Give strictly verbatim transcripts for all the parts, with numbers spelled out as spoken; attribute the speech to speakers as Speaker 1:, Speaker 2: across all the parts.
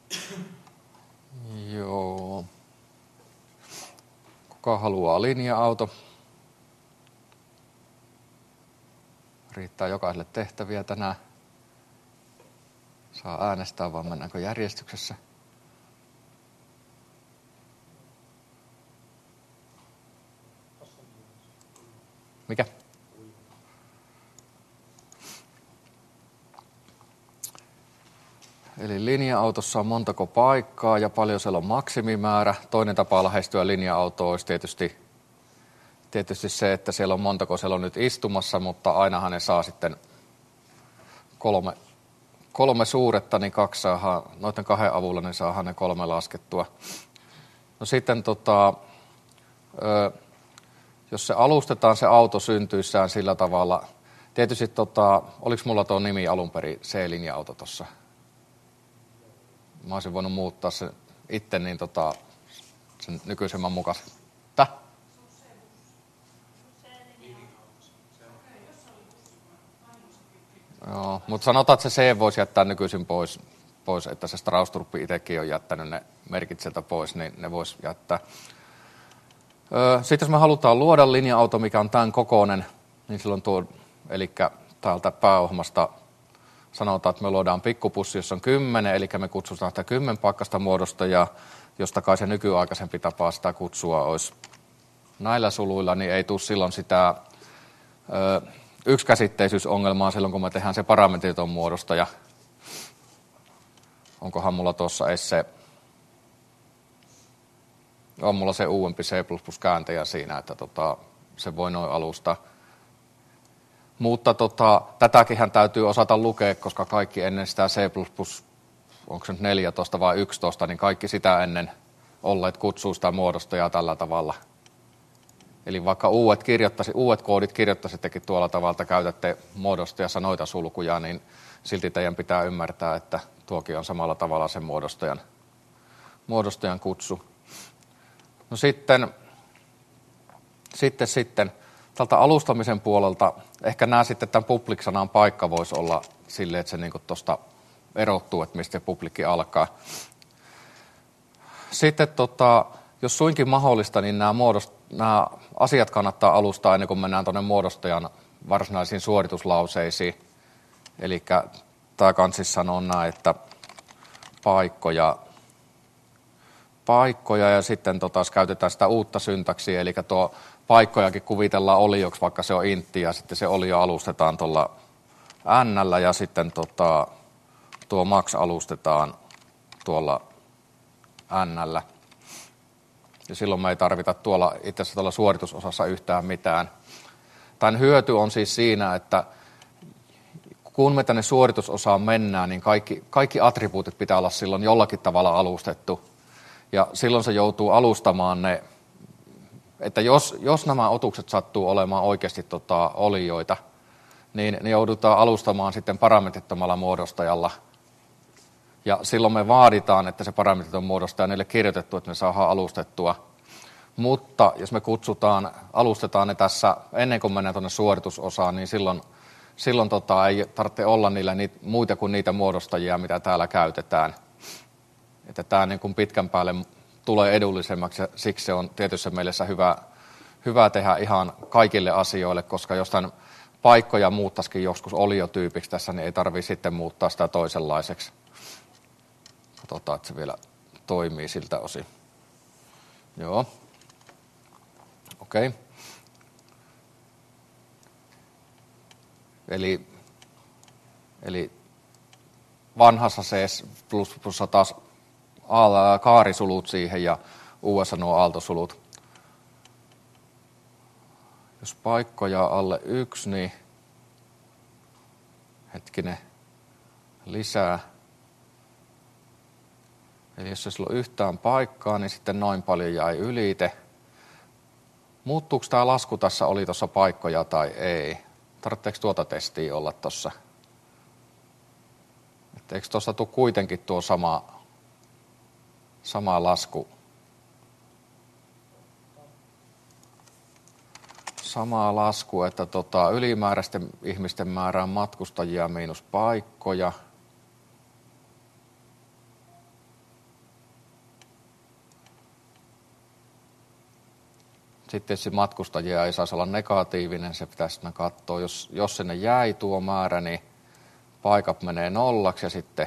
Speaker 1: Joo. Kuka haluaa linja-auto? Riittää jokaiselle tehtäviä tänään. Saa äänestää, vaan mennäänkö järjestyksessä. Mikä? Eli linja-autossa on montako paikkaa ja paljon siellä on maksimimäärä. Toinen tapa lähestyä linja-autoa olisi tietysti, tietysti se, että siellä on montako siellä on nyt istumassa, mutta ainahan ne saa sitten kolme, kolme suuretta, niin kaksi saadaan, noiden kahden avulla niin saadaan ne kolme laskettua. No sitten tota, ö, jos se alustetaan se auto syntyissään sillä tavalla, tietysti tota, oliko mulla tuo nimi alun perin C-linja-auto tuossa? Mä olisin voinut muuttaa se itse niin tota, sen nykyisemmän mukaisen. Täh? Joo, mutta sanotaan, että se C voisi jättää nykyisin pois, pois että se Strauss-Truppi itsekin on jättänyt ne merkit sieltä pois, niin ne voisi jättää. Öö, sitten jos me halutaan luoda linja-auto, mikä on tämän kokoinen, niin silloin tuo, eli täältä pääohjelmasta sanotaan, että me luodaan pikkupussi, jossa on kymmenen, eli me kutsutaan sitä kymmenpaikkasta muodostajaa, josta kai se nykyaikaisempi tapa sitä kutsua olisi näillä suluilla, niin ei tule silloin sitä ö, yksikäsitteisyysongelmaa silloin, kun me tehdään se parametriton muodostaja. Onkohan mulla tuossa edes se, on mulla se uudempi C plus plus kääntäjä siinä, että tota, se voi noin alustaa. Mutta tota, tätäkinhän täytyy osata lukea, koska kaikki ennen sitä C plus plus, onko se nyt neljätoista vai yksitoista, niin kaikki sitä ennen olleet kutsuu sitä muodostajaa tällä tavalla. Eli vaikka uudet, uudet koodit kirjoittaisittekin tuolla tavalla, että käytätte muodostajassa noita sulkuja, niin silti teidän pitää ymmärtää, että tuokin on samalla tavalla sen muodostajan, muodostajan kutsu. No sitten, sitten, sitten. Tältä alustamisen puolelta ehkä nämä sitten tämän public-sanan paikka voisi olla silleen, että se niin tuosta erottuu, että mistä se publikki alkaa. Sitten tota, jos suinkin mahdollista, niin nämä, muodost- nämä asiat kannattaa alustaa ennen kuin mennään tuonne muodostajan varsinaisiin suorituslauseisiin. Eli tämä kanssa sanoo näin, että paikkoja, paikkoja ja sitten tota, käytetään sitä uutta syntaksia, eli tuo paikkojakin kuvitellaan olioksi, vaikka se on intti, ja sitten se olio alustetaan tuolla n ja sitten tota, tuo max alustetaan tuolla n. Ja silloin me ei tarvita tuolla, itse asiassa tuolla suoritusosassa yhtään mitään. Tämän hyöty on siis siinä, että kun me tänne suoritusosaan mennään, niin kaikki, kaikki attribuutit pitää olla silloin jollakin tavalla alustettu. Ja silloin se joutuu alustamaan ne, että jos, jos nämä otukset sattuu olemaan oikeasti tota, olioita, niin ne joudutaan alustamaan sitten parametrittomalla muodostajalla. Ja silloin me vaaditaan, että se parametriton muodostaja on niille kirjoitettu, että ne saadaan alustettua. Mutta jos me kutsutaan, alustetaan ne tässä ennen kuin mennään tuonne suoritusosaan, niin silloin, silloin tota, ei tarvitse olla niillä niitä, muita kuin niitä muodostajia, mitä täällä käytetään. Että tämä niin kuin pitkän päälle tulee edullisemmaksi ja siksi se on tietyssä mielessä hyvä, hyvä tehdä ihan kaikille asioille, koska jos tämän paikkoja muuttaisikin joskus oliotyypiksi tässä, niin ei tarvitse sitten muuttaa sitä toisenlaiseksi. Katsotaan, että se vielä toimii siltä osin. Joo. Okei. Okay. Eli, eli vanhassa C plus plus taas kaarisulut siihen ja uudessa nuo aaltosulut. Jos paikkoja alle yksi, niin hetkinen lisää. Eli jos ei sulla ole yhtään paikkaa, niin sitten noin paljon jäi ylite. Muuttuuko tämä lasku tässä, oli tuossa paikkoja tai ei? Tarvitseeko tuota testiä olla tuossa? Eikö tuossa tule kuitenkin tuo sama, sama lasku? Sama lasku, että tota, ylimääräisten ihmisten määrä on matkustajia miinus paikkoja. Sitten tietysti matkustajia ei saisi olla negatiivinen, se pitäisi sitten katsoa. Jos, jos sinne jäi tuo määrä, niin paikat menee nollaksi ja sitten,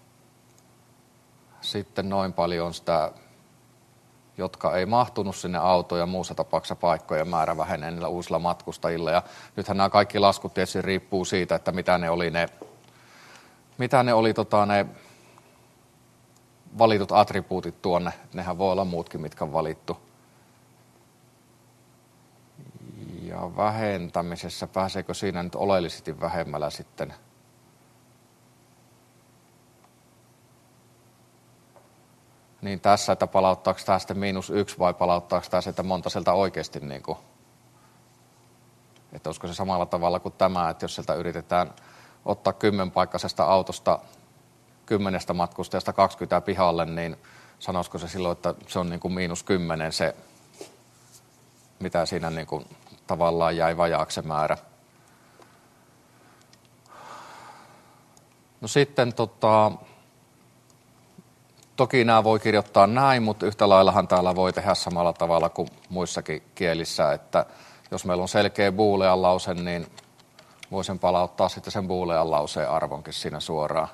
Speaker 1: sitten noin paljon on sitä, jotka ei mahtunut sinne autoon ja muussa tapauksessa paikkojen määrä vähenee niillä uusilla matkustajilla. Ja nythän nämä kaikki laskut tietysti riippuu siitä, että mitä ne oli ne, mitä ne, oli, tota, ne valitut attribuutit tuonne. Nehän voi olla muutkin, mitkä on valittu. Ja vähentämisessä, pääseekö siinä nyt oleellisesti vähemmällä sitten? Niin tässä, että palauttaako tämä sitten miinus yksi vai palauttaako tämä sitä monta sieltä oikeasti, niin kuin, että olisiko se samalla tavalla kuin tämä, että jos sieltä yritetään ottaa kymmenpaikkaisesta autosta kymmenestä matkustajasta kaksikymmentä pihalle, niin sanoisiko se silloin, että se on niin kuin miinus kymmenen se, mitä siinä niin kuin tavallaan jäi vajaaksi se määrä. No sitten tota, toki nämä voi kirjoittaa näin, mutta yhtä laillahan täällä voi tehdä samalla tavalla kuin muissakin kielissä, että jos meillä on selkeä boolean lause, niin voisin palauttaa sitten sen boolean lauseen arvonkin siinä suoraan.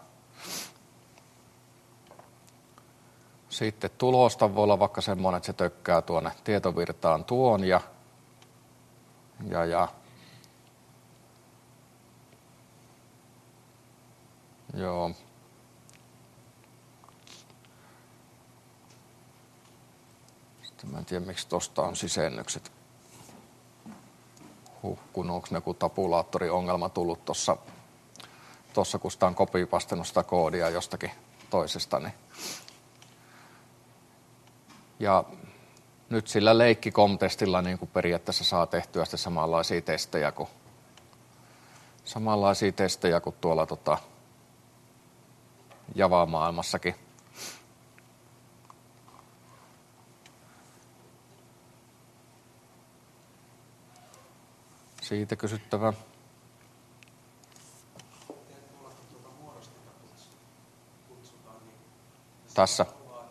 Speaker 1: Sitten tulosta voi olla vaikka semmoinen, että se tökkää tuonne tietovirtaan tuon ja, ja, ja joo. Sitten mä en tiedä, miksi tuosta on sisennykset. Huh, kun onko joku tabulaattoriongelma tullut tuossa, tossa, kun sitä on kopipastenut sitä koodia jostakin toisesta. Niin. Ja nyt sillä leikkikom-testillä niin kuin periaatteessa saa tehtyä sitten samanlaisia testejä kuin, samanlaisia testejä kuin tuolla tota, Java-maailmassakin. Siitä kysyttävä. Tässä.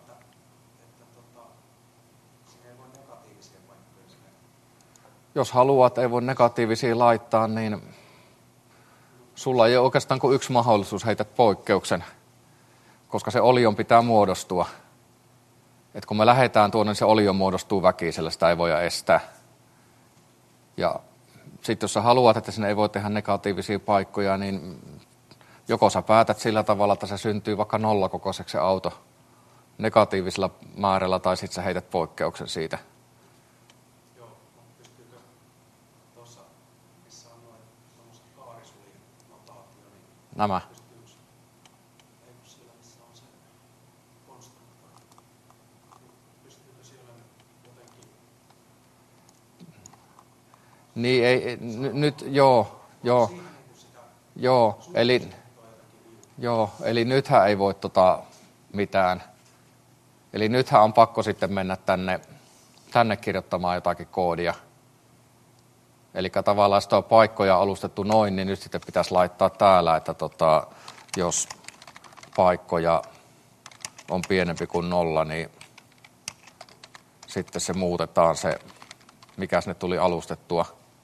Speaker 1: Jos haluat, ei voi negatiivisia laittaa, niin sulla ei ole oikeastaan kuin yksi mahdollisuus, heität poikkeuksen, koska se olion pitää muodostua. Et kun me lähdetään tuonne, niin se olio muodostuu väkisellä, sitä ei voida estää. Ja sitten jos sä haluat, että sinne ei voi tehdä negatiivisia paikkoja, niin joko sä päätät sillä tavalla, että se syntyy vaikka nollakokoiseksi se auto negatiivisella määrällä, tai sitten sä heität poikkeuksen siitä.
Speaker 2: Joo, pystyykö tuossa, missä on noin tuommoiset kaarisulien notaatio, niin
Speaker 1: nämä.
Speaker 2: Pystyykö, ei kun siellä, missä on se konstruktori, pystyykö siellä jotenkin?
Speaker 1: Niin, ei, n- nyt, joo, joo, joo, eli, joo, eli nythän ei voi tota mitään. Eli nythän on pakko sitten mennä tänne, tänne kirjoittamaan jotakin koodia. Eli tavallaan jos tuo paikkoja on alustettu noin, niin nyt sitten pitäisi laittaa täällä, että tota, jos paikkoja on pienempi kuin nolla, niin sitten se muutetaan se, mikä sinne tuli alustettua.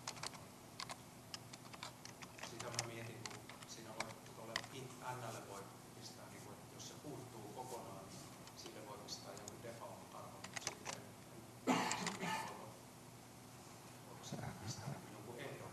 Speaker 2: Sitä mä mietin, kun siinä voi tuolle int-n:lle voi pistää, niin kuin, jos se puuttuu kokonaan, niin sille voi pistää jonkun default-arvon, mutta sitten voiko se pistää jonkun ehdon?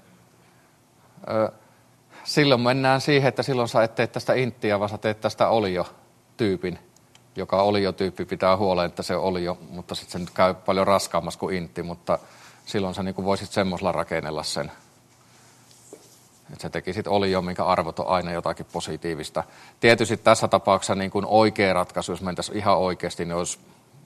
Speaker 1: Silloin mennään siihen, että silloin sä et tee tästä inttiä, vaan sä teet tästä olio-tyypin, joka olio-tyyppi pitää huoleen, että se on olio, mutta sitten se nyt käy paljon raskaammassa kuin intti, mutta silloin sä niin kuin voisit semmoisella rakennella sen. Että sä tekisit olio, minkä arvot on aina jotakin positiivista. Tietysti tässä tapauksessa niin kuin oikea ratkaisu, jos mentäisiin ihan oikeasti, niin olisi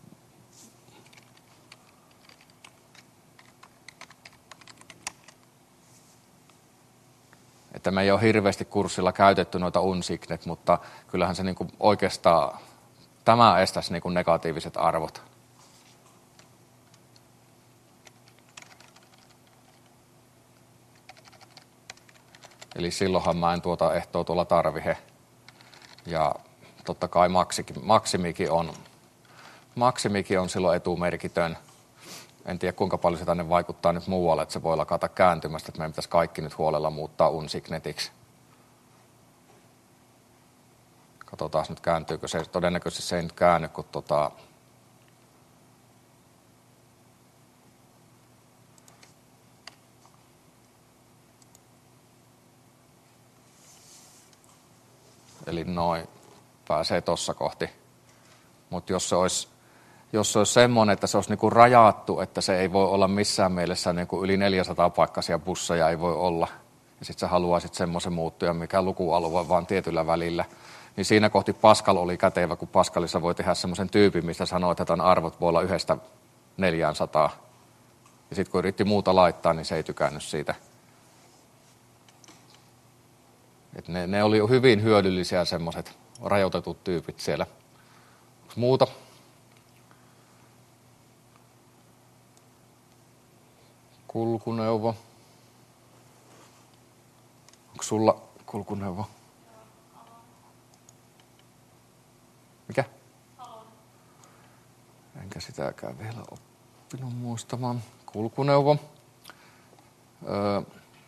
Speaker 1: että me ei ole hirveästi kurssilla käytetty noita unsignet, mutta kyllähän se niin kuin oikeastaan, tämä estäisi niin kuin negatiiviset arvot. Eli silloinhan mä en tuota ehtoa tuolla tarvihe. Ja totta kai maksimikin on, maksimikin on silloin etumerkitön. En tiedä, kuinka paljon se tänne vaikuttaa nyt muualle, että se voi lakata kääntymästä, että meidän pitäisi kaikki nyt huolella muuttaa unsignetiksi. Katsotaan nyt kääntyykö se. Todennäköisesti se ei nyt käänny, kun tota... Eli noin pääsee tossa kohti. Mutta jos se olisi, jos se olisi semmoinen, että se olisi niinku rajattu, että se ei voi olla missään mielessä niinku yli neljäsataa paikkaisia busseja ei voi olla. Ja sitten sä haluaisit semmoisen muuttujan, mikä lukualue vaan tietyllä välillä. Niin siinä kohti Pascal oli kätevä, kun Pascalissa voi tehdä semmoisen tyypin, mistä sanoo, että tämän arvot voi olla yhdestä neljäänsataan. Ja sitten kun yritti muuta laittaa, niin se ei tykännyt siitä. Et ne, ne oli hyvin hyödyllisiä semmoiset rajoitetut tyypit siellä. Onko muuta? Kulkuneuvo. Onko sulla kulkuneuvo? Mikä? Enkä sitäkään vielä oppinut muistamaan. Kulkuneuvo. Öö,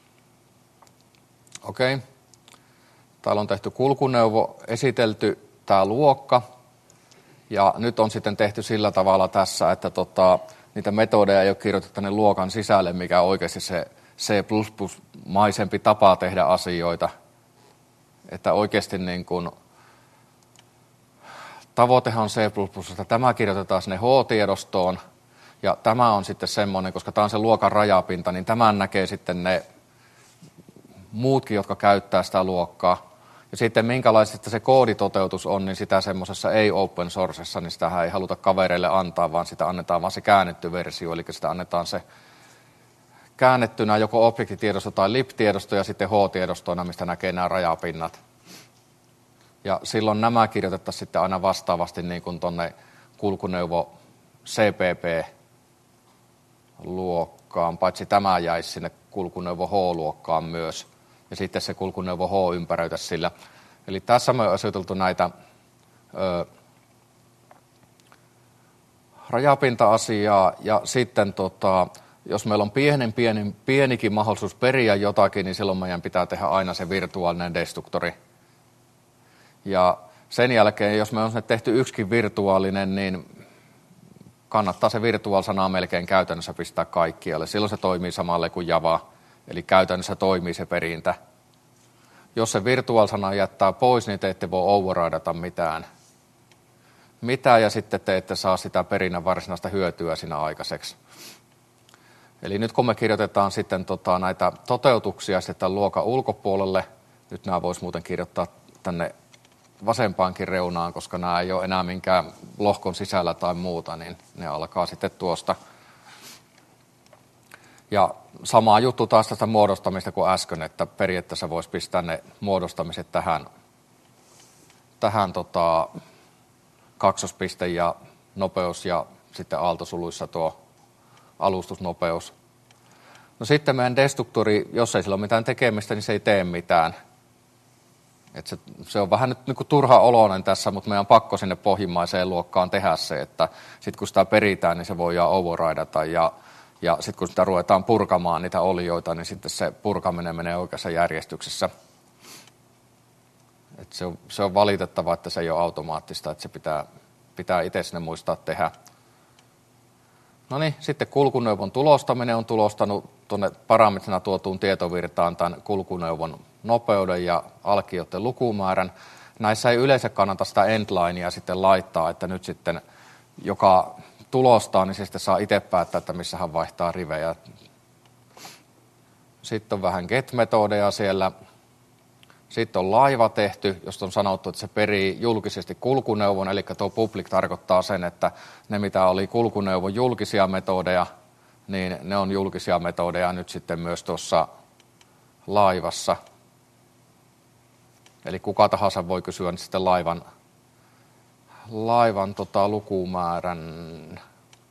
Speaker 1: Okei. Okay. Täällä on tehty kulkuneuvo, esitelty tämä luokka. Ja nyt on sitten tehty sillä tavalla tässä, että tota, niitä metodeja ei ole kirjoitettu tänne luokan sisälle, mikä on oikeasti se C plus plus-maisempi tapa tehdä asioita. Että oikeasti niin kuin, tavoitehan on C plus plus, että tämä kirjoitetaan sinne H-tiedostoon. Ja tämä on sitten semmoinen, koska tämä on se luokan rajapinta, niin tämän näkee sitten ne muutkin, jotka käyttää sitä luokkaa. Ja sitten minkälaista se kooditoteutus on, niin sitä semmoisessa ei-open sourcessa, niin sitähän ei haluta kavereille antaa, vaan sitä annetaan vaan se käännetty versio, eli sitä annetaan se käännettynä joko objektitiedosto tai lib-tiedosto ja sitten H-tiedostoina, mistä näkee nämä rajapinnat. Ja silloin nämä kirjoitettaisiin sitten aina vastaavasti niin kuin tuonne kulkuneuvo C P P-luokkaan, paitsi tämä jäisi sinne kulkuneuvo H-luokkaan myös. Ja sitten se kulkuneuvo H ympäröitäisi sillä. Eli tässä me on aseteltu näitä ö, rajapinta-asiaa. Ja sitten tota, jos meillä on pienen, pienen, pienikin mahdollisuus periä jotakin, niin silloin meidän pitää tehdä aina se virtuaalinen destruktori. Ja sen jälkeen, jos me on tehty yksikin virtuaalinen, niin kannattaa se virtual-sana melkein käytännössä pistää kaikkialle. Silloin se toimii samalle kuin Java. Eli käytännössä toimii se perintä. Jos se virtual-sana jättää pois, niin te ette voi overridata mitään. Mitään ja sitten te ette saa sitä perinnän varsinaista hyötyä siinä aikaiseksi. Eli nyt kun me kirjoitetaan sitten tota, näitä toteutuksia sitten tämän luokan ulkopuolelle, nyt nämä voisi muuten kirjoittaa tänne vasempaankin reunaan, koska nämä ei ole enää minkään lohkon sisällä tai muuta, niin ne alkaa sitten tuosta. Ja sama juttu taas tästä muodostamista kuin äsken, että periaatteessa voisi pistää ne muodostamiset tähän, tähän tota, kaksospiste ja nopeus ja sitten aaltosuluissa tuo alustusnopeus. No sitten meidän destruktori, jos ei sillä ole mitään tekemistä, niin se ei tee mitään. Et se, se on vähän nyt niin kuin turha oloinen tässä, mutta meidän on pakko sinne pohjimmaiseen luokkaan tehdä se, että sitten kun sitä peritään, niin se voidaan overridata ja Ja sitten kun sitä ruvetaan purkamaan niitä olioita, niin sitten se purkaminen menee oikeassa järjestyksessä. Et se, on, se on valitettavaa, että se ei ole automaattista, että se pitää, pitää itse sinne muistaa tehdä. No niin, sitten kulkuneuvon tulostaminen on tulostanut tuonne parametrina tuotuun tietovirtaan tämän kulkuneuvon nopeuden ja alkijoiden lukumäärän. Näissä ei yleensä kannata sitä endlinea sitten laittaa, että nyt sitten joka tulostaa, niin se sitten saa itse päättää, että missä hän vaihtaa rivejä. Sitten on vähän get-metodeja siellä. Sitten on laiva tehty, josta on sanottu, että se perii julkisesti kulkuneuvon, eli tuo public tarkoittaa sen, että ne mitä oli kulkuneuvon julkisia metodeja, niin ne on julkisia metodeja nyt sitten myös tuossa laivassa. Eli kuka tahansa voi kysyä niin sitten laivan laivan tota, lukumäärän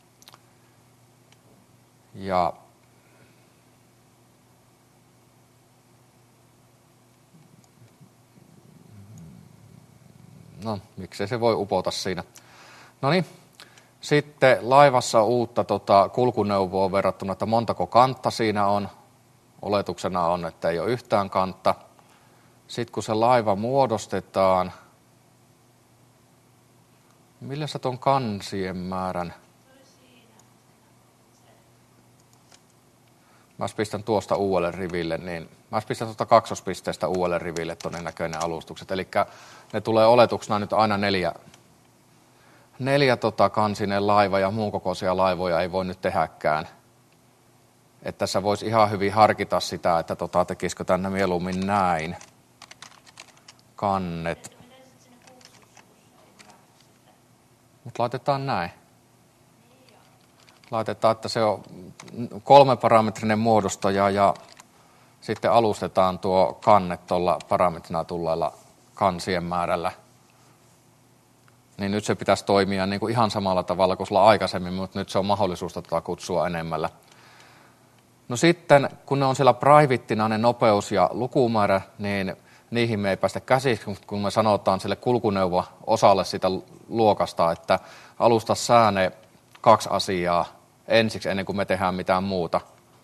Speaker 1: ja no, miksei se voi upota siinä. No niin, Sitten laivassa uutta tota, kulkuneuvoa verrattuna, että montako kantta siinä on. Oletuksena on, että ei ole yhtään kantta. Sitten kun se laiva muodostetaan, millä sä ton kansien määrän? Mä pistän tuosta uudelle riville, niin mä pistän tuosta kaksospisteestä uudelle riville todennäköinen alustukset. Eli ne tulee oletuksena nyt aina neljä, neljä tota kansinen laiva ja muun kokoisia laivoja ei voi nyt tehdäkään. Että tässä voisi ihan hyvin harkita sitä, että tota, tekisikö tänne mieluummin näin. Kannet. Mutta laitetaan näin. Laitetaan, että se on kolmeparametrinen muodostaja ja sitten alustetaan tuo kanne tuolla parametrina tulleella kansien määrällä. Niin nyt se pitäisi toimia niin kuin ihan samalla tavalla kuin sulla aikaisemmin, mutta nyt se on mahdollisuus tota kutsua enemmällä. No sitten, kun ne on siellä privateina ne nopeus ja lukumäärä, niin niihin me ei päästä käsiksi, mutta kun me sanotaan sille kulkuneuvo-osalle sitä luokasta, että alusta sääne kaksi asiaa ensiksi ennen kuin me tehdään mitään muuta.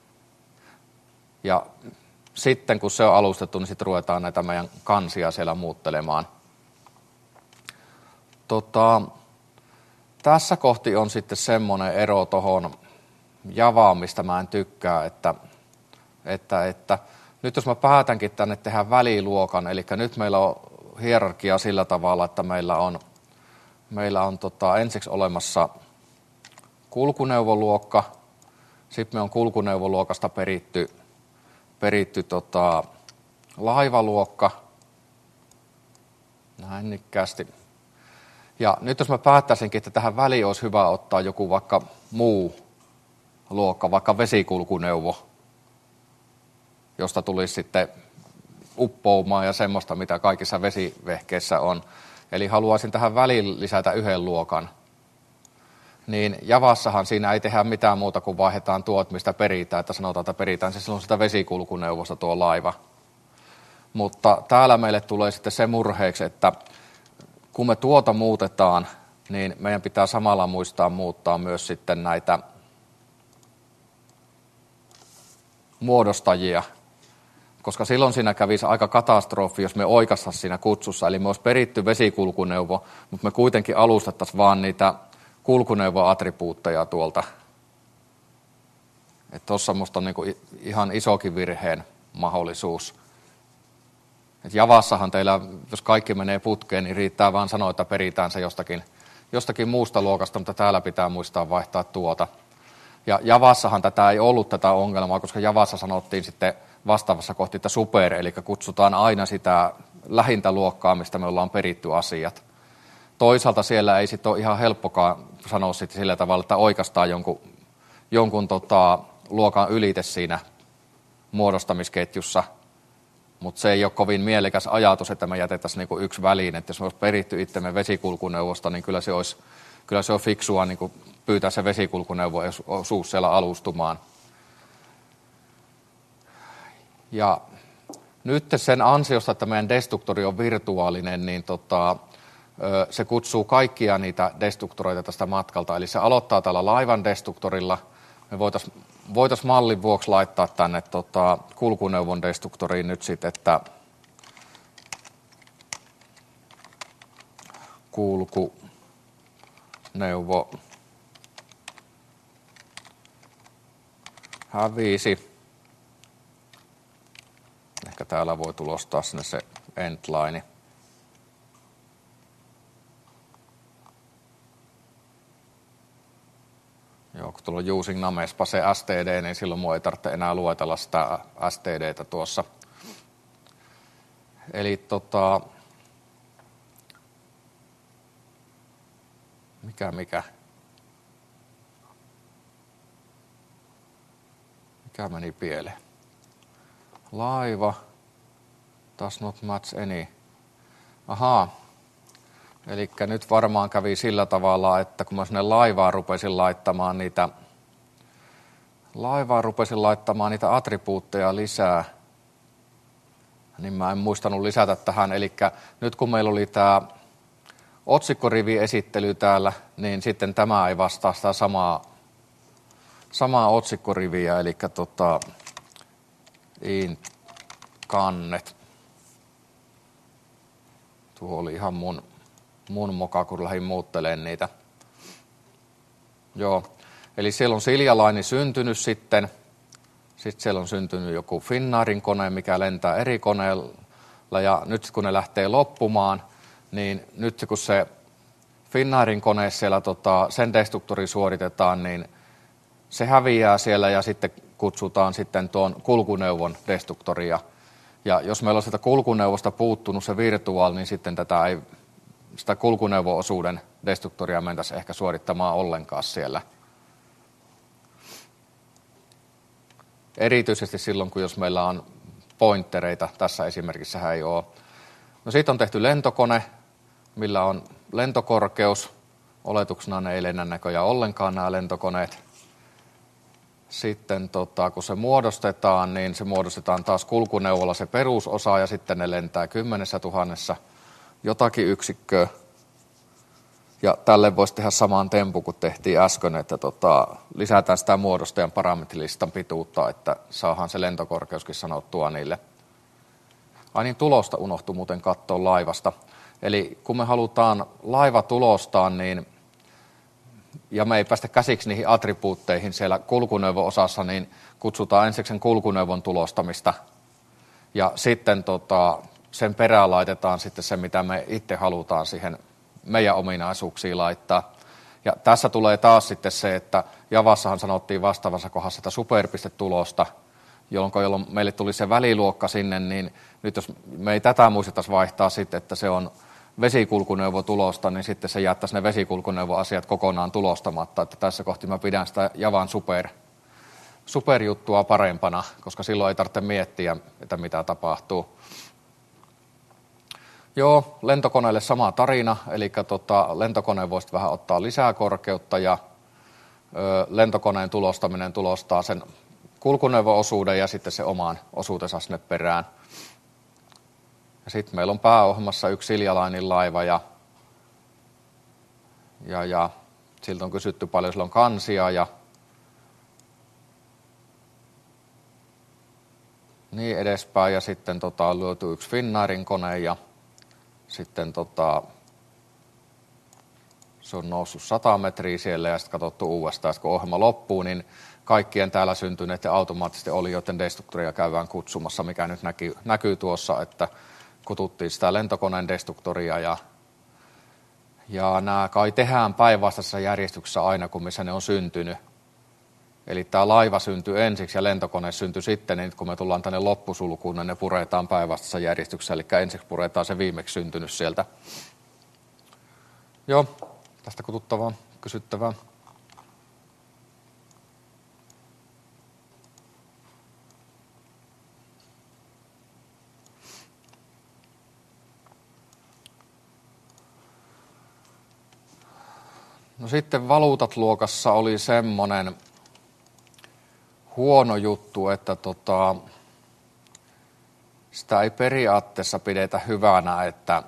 Speaker 1: Ja sitten kun se on alustettu, niin sitten ruvetaan näitä meidän kansia siellä muuttelemaan. Tota, tässä kohti on sitten semmoinen ero tuohon Javaan, mistä mä en tykkää, että, että, että nyt jos mä päätänkin tänne tehdä väliluokan, eli nyt meillä on hierarkia sillä tavalla, että meillä on, meillä on tota, ensiksi olemassa kulkuneuvoluokka, sitten me on kulkuneuvoluokasta peritty, peritty tota, laivaluokka, näin nikkäästi. Ja nyt jos mä päättäisinkin, että tähän väliin olisi hyvä ottaa joku vaikka muu luokka, vaikka vesikulkuneuvo, josta tulisi sitten uppoumaa ja semmoista, mitä kaikissa vesivehkeissä on. Eli haluaisin tähän väliin lisätä yhden luokan. Niin Javassahan siinä ei tehdä mitään muuta kuin vaihdetaan tuot, mistä peritään, että sanotaan, että peritään se silloin sitä vesikulkuneuvosta tuo laiva. Mutta täällä meille tulee sitten se murheeksi, että kun me tuota muutetaan, niin meidän pitää samalla muistaa muuttaa myös sitten näitä muodostajia, koska silloin siinä kävisi aika katastrofi, jos me oikastaisiin siinä kutsussa. Eli me olisi peritty vesikulkuneuvo, mutta me kuitenkin alustettaisiin vaan niitä kulkuneuvoattribuutteja tuolta. Että tuossa musta on niinku ihan isokin virheen mahdollisuus. Et Javassahan teillä, jos kaikki menee putkeen, niin riittää vaan sanoa, että peritään se jostakin, jostakin muusta luokasta, mutta täällä pitää muistaa vaihtaa tuota. Ja Javassahan tätä ei ollut tätä ongelmaa, koska Javassa sanottiin sitten vastaavassa kohti, että super, eli kutsutaan aina sitä lähintä luokkaa, mistä me ollaan peritty asiat. Toisaalta siellä ei sitten ole ihan helppokaan sanoa sitten sillä tavalla, että oikaistaan jonkun, jonkun tota, luokan ylite siinä muodostamisketjussa, mutta se ei ole kovin mielekäs ajatus, että me jätettäisiin niinku yksi väliin, että jos me olisi peritty itsemme vesikulkuneuvosta, niin kyllä se olisi, kyllä se on fiksua niinku pyytää se vesikulkuneuvo-osuus siellä alustumaan. Ja nyt sen ansiosta, että meidän destruktori on virtuaalinen, niin tota, se kutsuu kaikkia niitä destruktoreita tästä matkalta. Eli se aloittaa täällä laivan destruktorilla. Me voitaisiin voitais mallin vuoksi laittaa tänne tota, kulkuneuvon destruktoriin nyt sitten, että kulkuneuvo hävisi. Ehkä täällä voi tulostaa sinne se endline. Joo, kun tuolla on using namespa se S T D, niin silloin minua ei tarvitse enää luetella sitä S T D:tä tuossa. Eli tota, mikä mikä? Mikä meni pieleen? Laiva, does not match any. Ahaa. Eli nyt varmaan kävi sillä tavalla, että kun mä sinne laivaan rupesin laittamaan niitä, laivaan rupesin laittamaan niitä attribuutteja lisää, niin mä en muistanut lisätä tähän. Eli nyt kun meillä oli tämä otsikkoriviesittely täällä, niin sitten tämä ei vastaa sitä samaa, samaa otsikkoriviä, eli tota, int-kannet. Tuo oli ihan mun, mun moka, kun lähdin muuttelemaan niitä. Joo, eli siellä on Silja-Line syntynyt sitten. Sitten siellä on syntynyt joku Finnairin kone, mikä lentää eri koneella. Ja nyt kun ne lähtee loppumaan, niin nyt kun se Finnairin kone siellä tota, sen destruktori suoritetaan, niin se häviää siellä ja sitten kutsutaan sitten tuon kulkuneuvon destruktoria. Ja jos meillä on sitä kulkuneuvosta puuttunut se virtuaali, niin sitten tätä ei, sitä kulkuneuvo-osuuden destruktoria mentäisiin ehkä suorittamaan ollenkaan siellä. Erityisesti silloin, kun jos meillä on pointtereita, tässä esimerkissä ei ole. No sitten on tehty lentokone, millä on lentokorkeus. Oletuksena ne ei lennä näköjään ollenkaan nämä lentokoneet. Sitten tota, kun se muodostetaan, niin se muodostetaan taas kulkuneuvolla se perusosa ja sitten ne lentää kymmenessä tuhannessa jotakin yksikköä. Ja tälle voisi tehdä saman tempu, kun tehtiin äsken, että tota, lisätään sitä muodostajan parametrilistan pituutta, että saadaan se lentokorkeuskin sanottua niille. Ai niin, tulosta unohtui muuten katsoa laivasta. Eli kun me halutaan laiva tulostaa, niin, ja me ei päästä käsiksi niihin attribuutteihin siellä kulkuneuvo-osassa, niin kutsutaan ensiksi sen kulkuneuvon tulostamista. Ja sitten tota, sen perään laitetaan sitten se, mitä me itse halutaan siihen meidän ominaisuuksiin laittaa. Ja tässä tulee taas sitten se, että Javassahan sanottiin vastaavassa kohdassa sitä superpistetulosta, jolloin, jolloin meille tuli se väliluokka sinne, niin nyt jos me ei tätä muistettaisi vaihtaa sitten, että se on vesikulkuneuvotulosta, niin sitten se jättäisi ne vesikulkuneuvoasiat kokonaan tulostamatta. Että tässä kohti mä pidän sitä Javan super, superjuttua parempana, koska silloin ei tarvitse miettiä, että mitä tapahtuu. Joo, lentokoneelle sama tarina, eli tota, lentokone voisi vähän ottaa lisää korkeutta ja ö, lentokoneen tulostaminen tulostaa sen kulkuneuvo-osuuden ja sitten se oman osuutensa sinne perään. Ja sitten meillä on pääohjelmassa yksi Silja-Linen laiva ja, ja, ja siltä on kysytty paljon, sillä on kansia ja niin edespäin. Ja sitten tota, on lyöty yksi Finnairin kone ja sitten tota, se on noussut sata metriä siellä ja sitten katsottu uudestaan, kun ohjelma loppuu, niin kaikkien täällä syntyneiden automaattisten olijoiden destruktoria käydään kutsumassa, mikä nyt näkyy, näkyy tuossa, että kututtiin sitä lentokoneen destruktoria ja, ja nämä kai tehdään päinvastaisessa järjestyksessä aina, kun missä ne on syntynyt. Eli tämä laiva syntyi ensiksi ja lentokone syntyi sitten, niin kun me tullaan tänne loppusulkuun, niin ne puretaan päinvastaisessa järjestyksessä, eli ensiksi puretaan se viimeksi syntynyt sieltä. Joo, tästä kututtavaa, kysyttävää. No sitten valuutat-luokassa oli semmoinen huono juttu, että tota, sitä ei periaatteessa pidetä hyvänä, että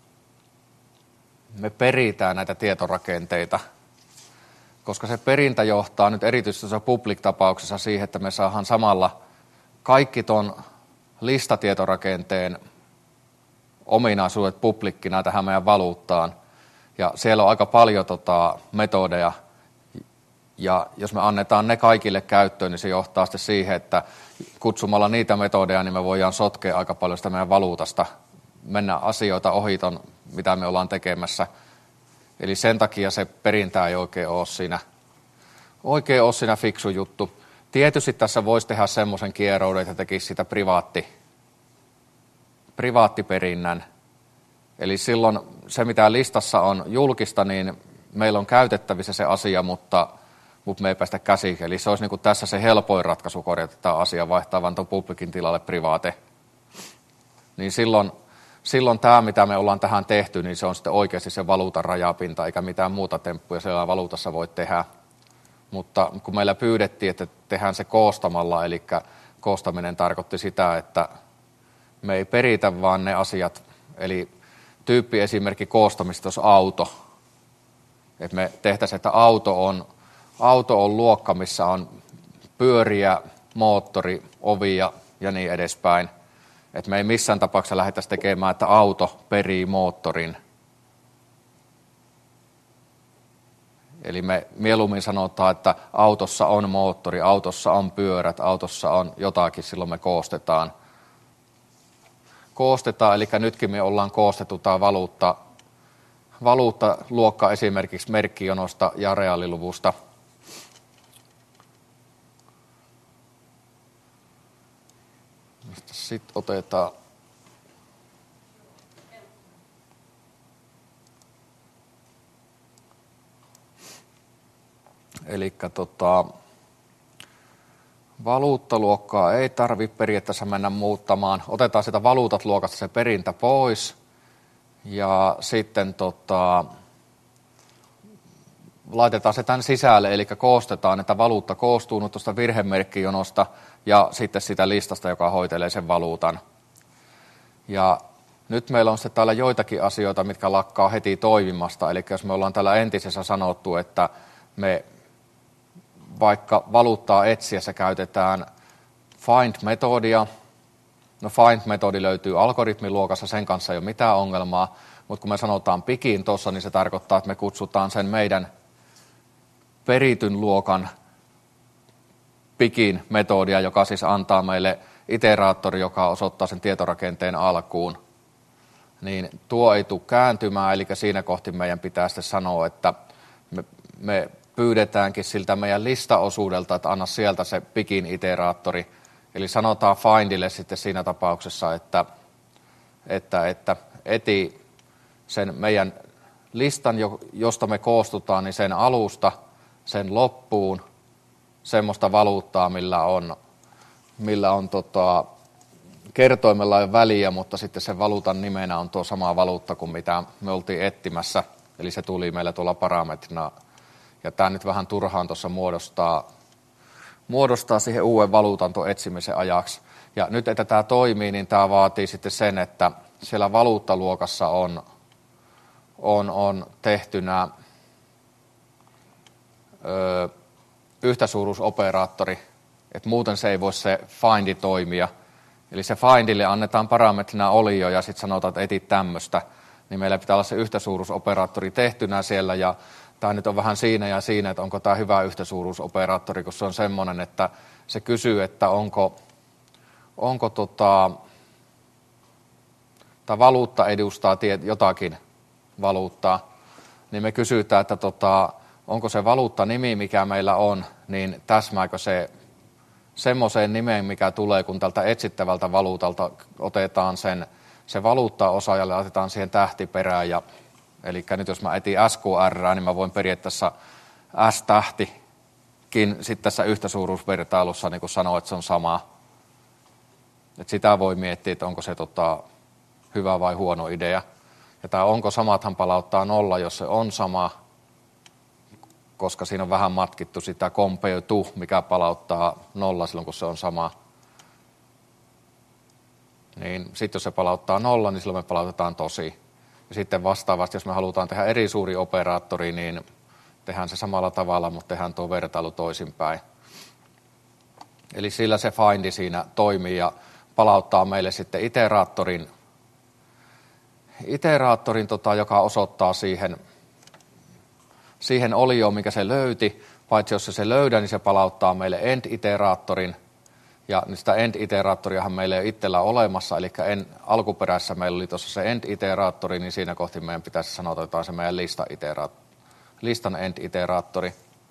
Speaker 1: me peritään näitä tietorakenteita, koska se perintä johtaa nyt erityisesti tuossa public-tapauksessa siihen, että me saadaan samalla kaikki ton listatietorakenteen ominaisuudet publikkina tähän meidän valuuttaan. Ja siellä on aika paljon tota, metodeja, ja jos me annetaan ne kaikille käyttöön, niin se johtaa sitten siihen, että kutsumalla niitä metodeja, niin me voidaan sotkea aika paljon sitä meidän valuutasta, mennä asioita ohiton, mitä me ollaan tekemässä. Eli sen takia se perintä ei oikein ole siinä, oikein ole siinä fiksu juttu. Tietysti tässä voisi tehdä semmoisen kierouden, että tekisi sitä privaatti, privaattiperinnän. Eli silloin se, mitä listassa on julkista, niin meillä on käytettävissä se asia, mutta, mutta me ei päästä käsiin. Eli se olisi niin kuin tässä se helpoin ratkaisu korjata tämä asia, vaihtaa vaan tuon publikin tilalle privaate. Niin silloin, silloin tämä, mitä me ollaan tähän tehty, niin se on sitten oikeasti se valuutan rajapinta, eikä mitään muuta temppuja siellä valuutassa voi tehdä. Mutta kun meillä pyydettiin, että tehdään se koostamalla, eli koostaminen tarkoitti sitä, että me ei peritä vaan ne asiat, eli tyyppiesimerkki koostamista olisi auto. Et me tehtäisiin, että auto on, auto on luokka, missä on pyöriä, moottori, ovia ja niin edespäin. Et me ei missään tapauksessa lähdettäisi tekemään, että auto perii moottorin. Eli me mieluummin sanotaan, että autossa on moottori, autossa on pyörät, autossa on jotakin, silloin me koostetaan. Koostetaan, eli nytkin me ollaan koostettu tämä valuutta, valuuttaluokka esimerkiksi merkkijonosta ja reaaliluvusta. Sitten otetaan Eli tota, valuuttaluokkaa ei tarvitse periaatteessa mennä muuttamaan. Otetaan sitä valuutat luokasta se perintä pois ja sitten tota, laitetaan se tämän sisälle, eli koostetaan, että valuutta koostuu nyt tuosta virhemerkkijonosta ja sitten sitä listasta, joka hoitelee sen valuutan. Ja nyt meillä on sitten täällä joitakin asioita, mitkä lakkaa heti toimimasta. Eli jos me ollaan täällä entisessä sanottu, että me vaikka valuuttaa etsiessä käytetään find-metodia. No find-metodi löytyy algoritmiluokassa, sen kanssa ei ole mitään ongelmaa, mutta kun me sanotaan pikin tuossa, niin se tarkoittaa, että me kutsutaan sen meidän perityn luokan pikin metodia, joka siis antaa meille iteraattori, joka osoittaa sen tietorakenteen alkuun. Niin tuo ei tule kääntymään, eli siinä kohti meidän pitää sitten sanoa, että me, me pyydetäänkin siltä meidän listaosuudelta, että anna sieltä se pikin iteraattori. Eli sanotaan findille sitten siinä tapauksessa, että, että, että eti sen meidän listan, josta me koostutaan, niin sen alusta, sen loppuun, semmoista valuuttaa, millä on, millä on tota, kertoimella on väliä, mutta sitten sen valuutan nimenä on tuo sama valuutta kuin mitä me oltiin etsimässä. Eli se tuli meille tuolla parametrina. Ja tämä nyt vähän turhaan tuossa muodostaa, muodostaa siihen uuden valuutan tuon etsimisen ajaksi. Ja nyt, että tämä toimii, niin tämä vaatii sitten sen, että siellä valuuttaluokassa on, on, on tehtynä ö, yhtäsuuruusoperaattori, että muuten se ei voi se findi toimia. Eli se findille annetaan parametrina olio ja sitten sanotaan, että eti tämmöistä, niin meillä pitää olla se yhtäsuuruusoperaattori tehtynä siellä ja tämä nyt on vähän siinä ja siinä, että onko tämä hyvä yhtäsuuruusoperaattori, kun se on semmoinen, että se kysyy, että onko, onko tota, tämä valuutta edustaa jotakin valuuttaa, niin me kysytään, että tota, onko se valuuttanimi, mikä meillä on, niin täsmääkö se semmoiseen nimeen, mikä tulee, kun tältä etsittävältä valuutalta otetaan sen, se valuuttaosa ja laitetaan siihen tähtiperään. Ja, eli nyt jos mä etin S Q R, niin mä voin periaatteessa S-tähtikin sitten tässä yhtäsuuruusvertailussa niin kun sanoa, että se on sama. Et sitä voi miettiä, että onko se tota, hyvä vai huono idea. Ja tämä onko samathan palauttaa nolla, jos se on sama, koska siinä on vähän matkittu sitä compare to, mikä palauttaa nolla silloin, kun se on sama. Niin sitten jos se palauttaa nolla, niin silloin me palautetaan tosi. Ja sitten vastaavasti, jos me halutaan tehdä eri suuri operaattori, niin tehdään se samalla tavalla, mutta tehdään tuo vertailu toisinpäin. Eli sillä se findi siinä toimii ja palauttaa meille sitten iteraattorin, iteraattorin tota, joka osoittaa siihen, siihen olioon, mikä se löyti, paitsi jos se se löydä, niin se palauttaa meille end-iteraattorin, ja sitä end-iteraattoriahan meillä ei ole itsellä olemassa, eli en, alkuperäisessä meillä oli tuossa se end-iteraattori, niin siinä kohti meidän pitäisi sanoa, että otetaan se meidän lista listan end-iteraattori.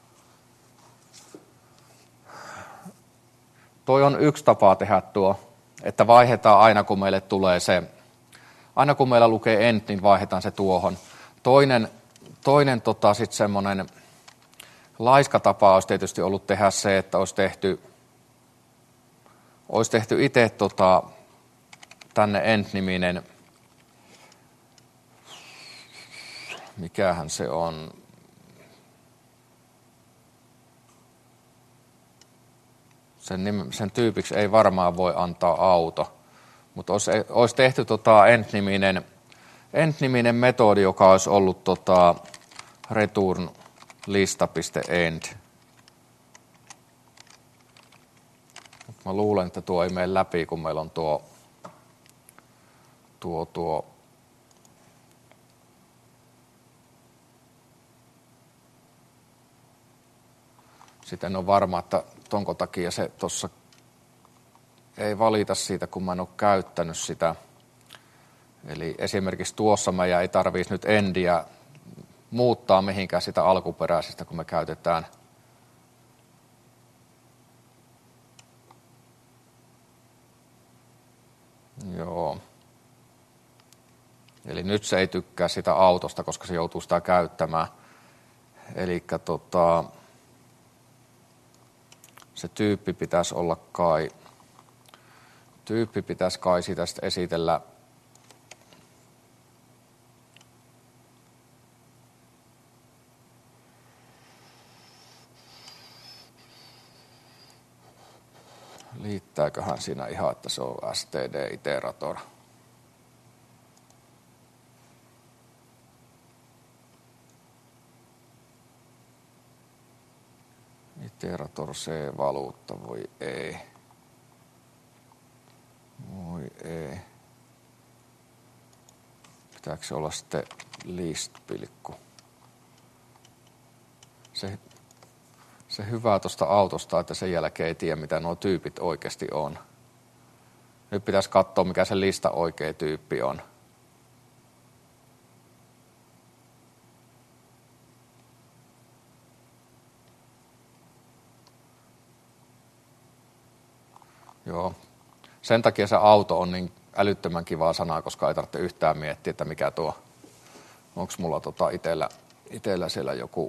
Speaker 1: Toi on yksi tapa tehdä tuo, että vaihdetaan aina kun meille tulee se, aina kun meillä lukee end, niin vaihdetaan se tuohon. Toinen Toinen tota, sitten semmoinen laiska tapa olisi tietysti ollut tehdä se, että olisi tehty, olisi tehty itse tota, tänne end-niminen, mikähän se on, sen, nim, sen tyypiksi ei varmaan voi antaa auto, mutta olisi, olisi tehty tota end-niminen end-niminen metodi, joka olisi ollut tota return lista.end. Mä luulen, että tuo ei mene läpi, kun meillä on tuo, tuo, tuo Sitten en ole varma, että tonko takia se tuossa ei valita siitä, kun mä en ole käyttänyt sitä. Eli esimerkiksi tuossa meidän ei tarvitsisi nyt endiä muuttaa mihinkään sitä alkuperäisestä, kun me käytetään Joo. Eli nyt se ei tykkää sitä autosta, koska se joutuu sitä käyttämään. Eli tota, se tyyppi pitäisi olla kai, tyyppi pitäisi kai sitä sitten esitellä liittääköhän siinä ihan, että se on std-iterator. Iterator C-valuutta, voi ei. Voi ei. Pitääkö se olla sitten list-pilkku? Se, se hyvä tuosta autosta, että sen jälkeen ei tiedä, mitä nuo tyypit oikeasti on. Nyt pitäisi katsoa, mikä se lista oikea tyyppi on. Joo. Sen takia se auto on niin älyttömän kivaa sanaa, koska ei tarvitse yhtään miettiä, että mikä tuo. Onko mulla tota itellä, itellä siellä joku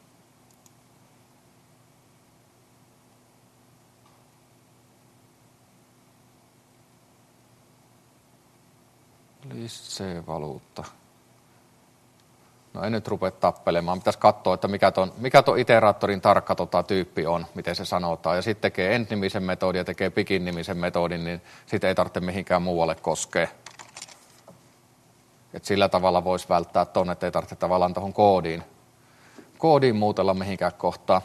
Speaker 1: list C-valuutta. No en nyt rupea tappelemaan. Pitäisi katsoa, että mikä ton, mikä ton iteraattorin tarkka tota tyyppi on, miten se sanotaan. Ja sitten tekee end-nimisen metodin ja tekee begin-nimisen metodin, niin sitten ei tarvitse mihinkään muualle koskea. Et sillä tavalla voisi välttää ton, että ei tarvitse tavallaan tuohon koodiin, koodiin muutella mihinkään kohtaan.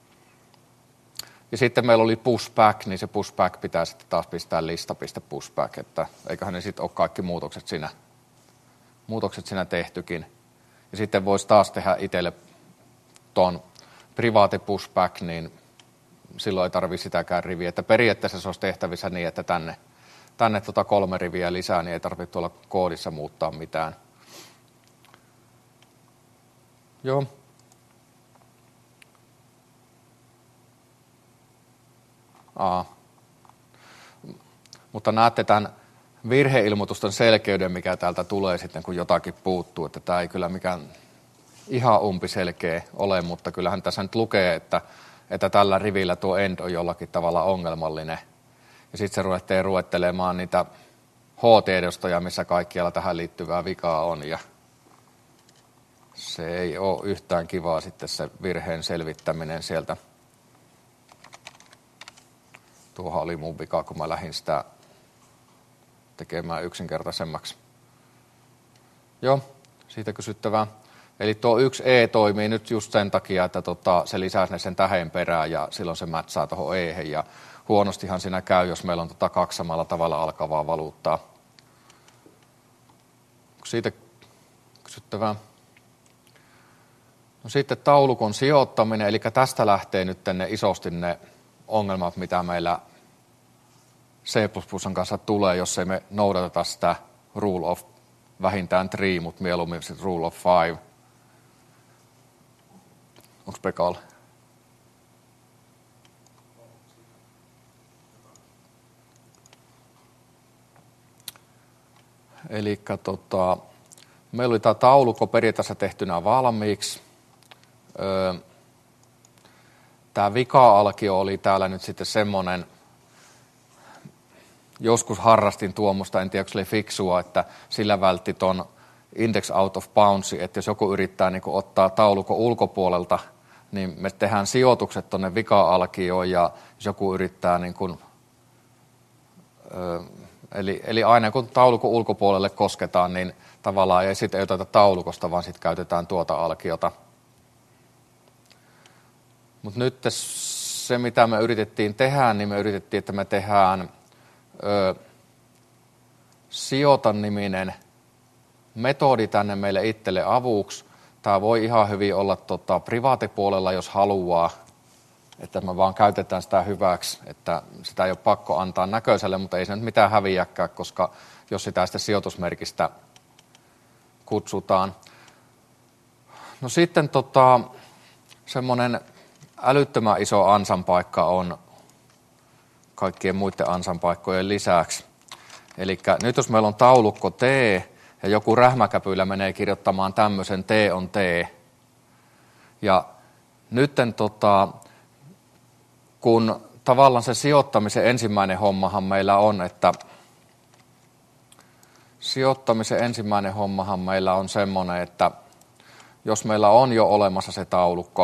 Speaker 1: Ja sitten meillä oli pushback, niin se pushback pitää sitten taas pistää lista.pushback, että eiköhän ne sitten ole kaikki muutokset siinä, muutokset siinä tehtykin. Ja sitten voisi taas tehdä itselle tuon private pushback, niin silloin ei tarvitse sitäkään riviä. Että periaatteessa se olisi tehtävissä niin, että tänne, tänne tuota kolme riviä lisää, niin ei tarvitse tuolla koodissa muuttaa mitään. Joo. Aa. Mutta näette tämän virheilmoitusten selkeyden, mikä täältä tulee sitten, kun jotakin puuttuu. Että tämä ei kyllä mikään ihan umpiselkeä ole, mutta kyllähän tässä nyt lukee, että, että tällä rivillä tuo end on jollakin tavalla ongelmallinen. Ja sitten se ruvettiin ruettelemaan niitä H-tiedostoja, missä kaikkialla tähän liittyvää vikaa on. Ja se ei ole yhtään kivaa sitten se virheen selvittäminen sieltä. Tuohan oli mun vika, kun mä lähdin sitä tekemään yksinkertaisemmaksi. Joo, siitä kysyttävää. Eli tuo yksi E toimii nyt just sen takia, että tota, se lisää sen tähden perään ja silloin se mätsää tuohon E:hen. Ja huonostihan siinä käy, jos meillä on tota kaksi samalla tavalla alkavaa valuuttaa. Siitä kysyttävää. No sitten taulukon sijoittaminen, eli tästä lähtee nyt ne isosti ne ongelmat, mitä meillä C plus plus kanssa tulee, jos ei me noudateta sitä rule of vähintään three, mutta mieluummin sit rule of five. Onko Pekalla? Eli tota, meillä oli tämä taulukko periaatteessa tehtynä valmiiksi. Öö, tämä vika-alkio oli täällä nyt sitten semmoinen, joskus harrastin tuomusta, en tiedä, onko se oli fiksua, että sillä vältti ton index out of bounds, että jos joku yrittää niin kuin ottaa taulukon ulkopuolelta, niin me tehdään sijoitukset tuonne vika-alkioon, ja jos joku yrittää, niin kuin, eli, eli aina kun taulukon ulkopuolelle kosketaan, niin tavallaan ei sitten ei oteta taulukosta, vaan sitten käytetään tuota alkiota. Mutta nyt se, mitä me yritettiin tehdä, niin me yritettiin, että me tehdään ö, sijoita-niminen metodi tänne meille itselle avuksi. Tämä voi ihan hyvin olla tota, privaatepuolella, jos haluaa, että me vaan käytetään sitä hyväksi, että sitä ei ole pakko antaa näköiselle, mutta ei se nyt mitään häviäkään, koska jos sitä sitten sijoitusmerkistä kutsutaan. No sitten tota, semmoinen älyttömän iso ansanpaikka on kaikkien muiden ansanpaikkojen lisäksi. Eli nyt jos meillä on taulukko T ja joku rähmäkäpylä menee kirjoittamaan tämmöisen T on T. Ja nytten tota, kun tavallaan se sijoittamisen ensimmäinen hommahan meillä on, että sijoittamisen ensimmäinen hommahan meillä on semmoinen, että jos meillä on jo olemassa se taulukko,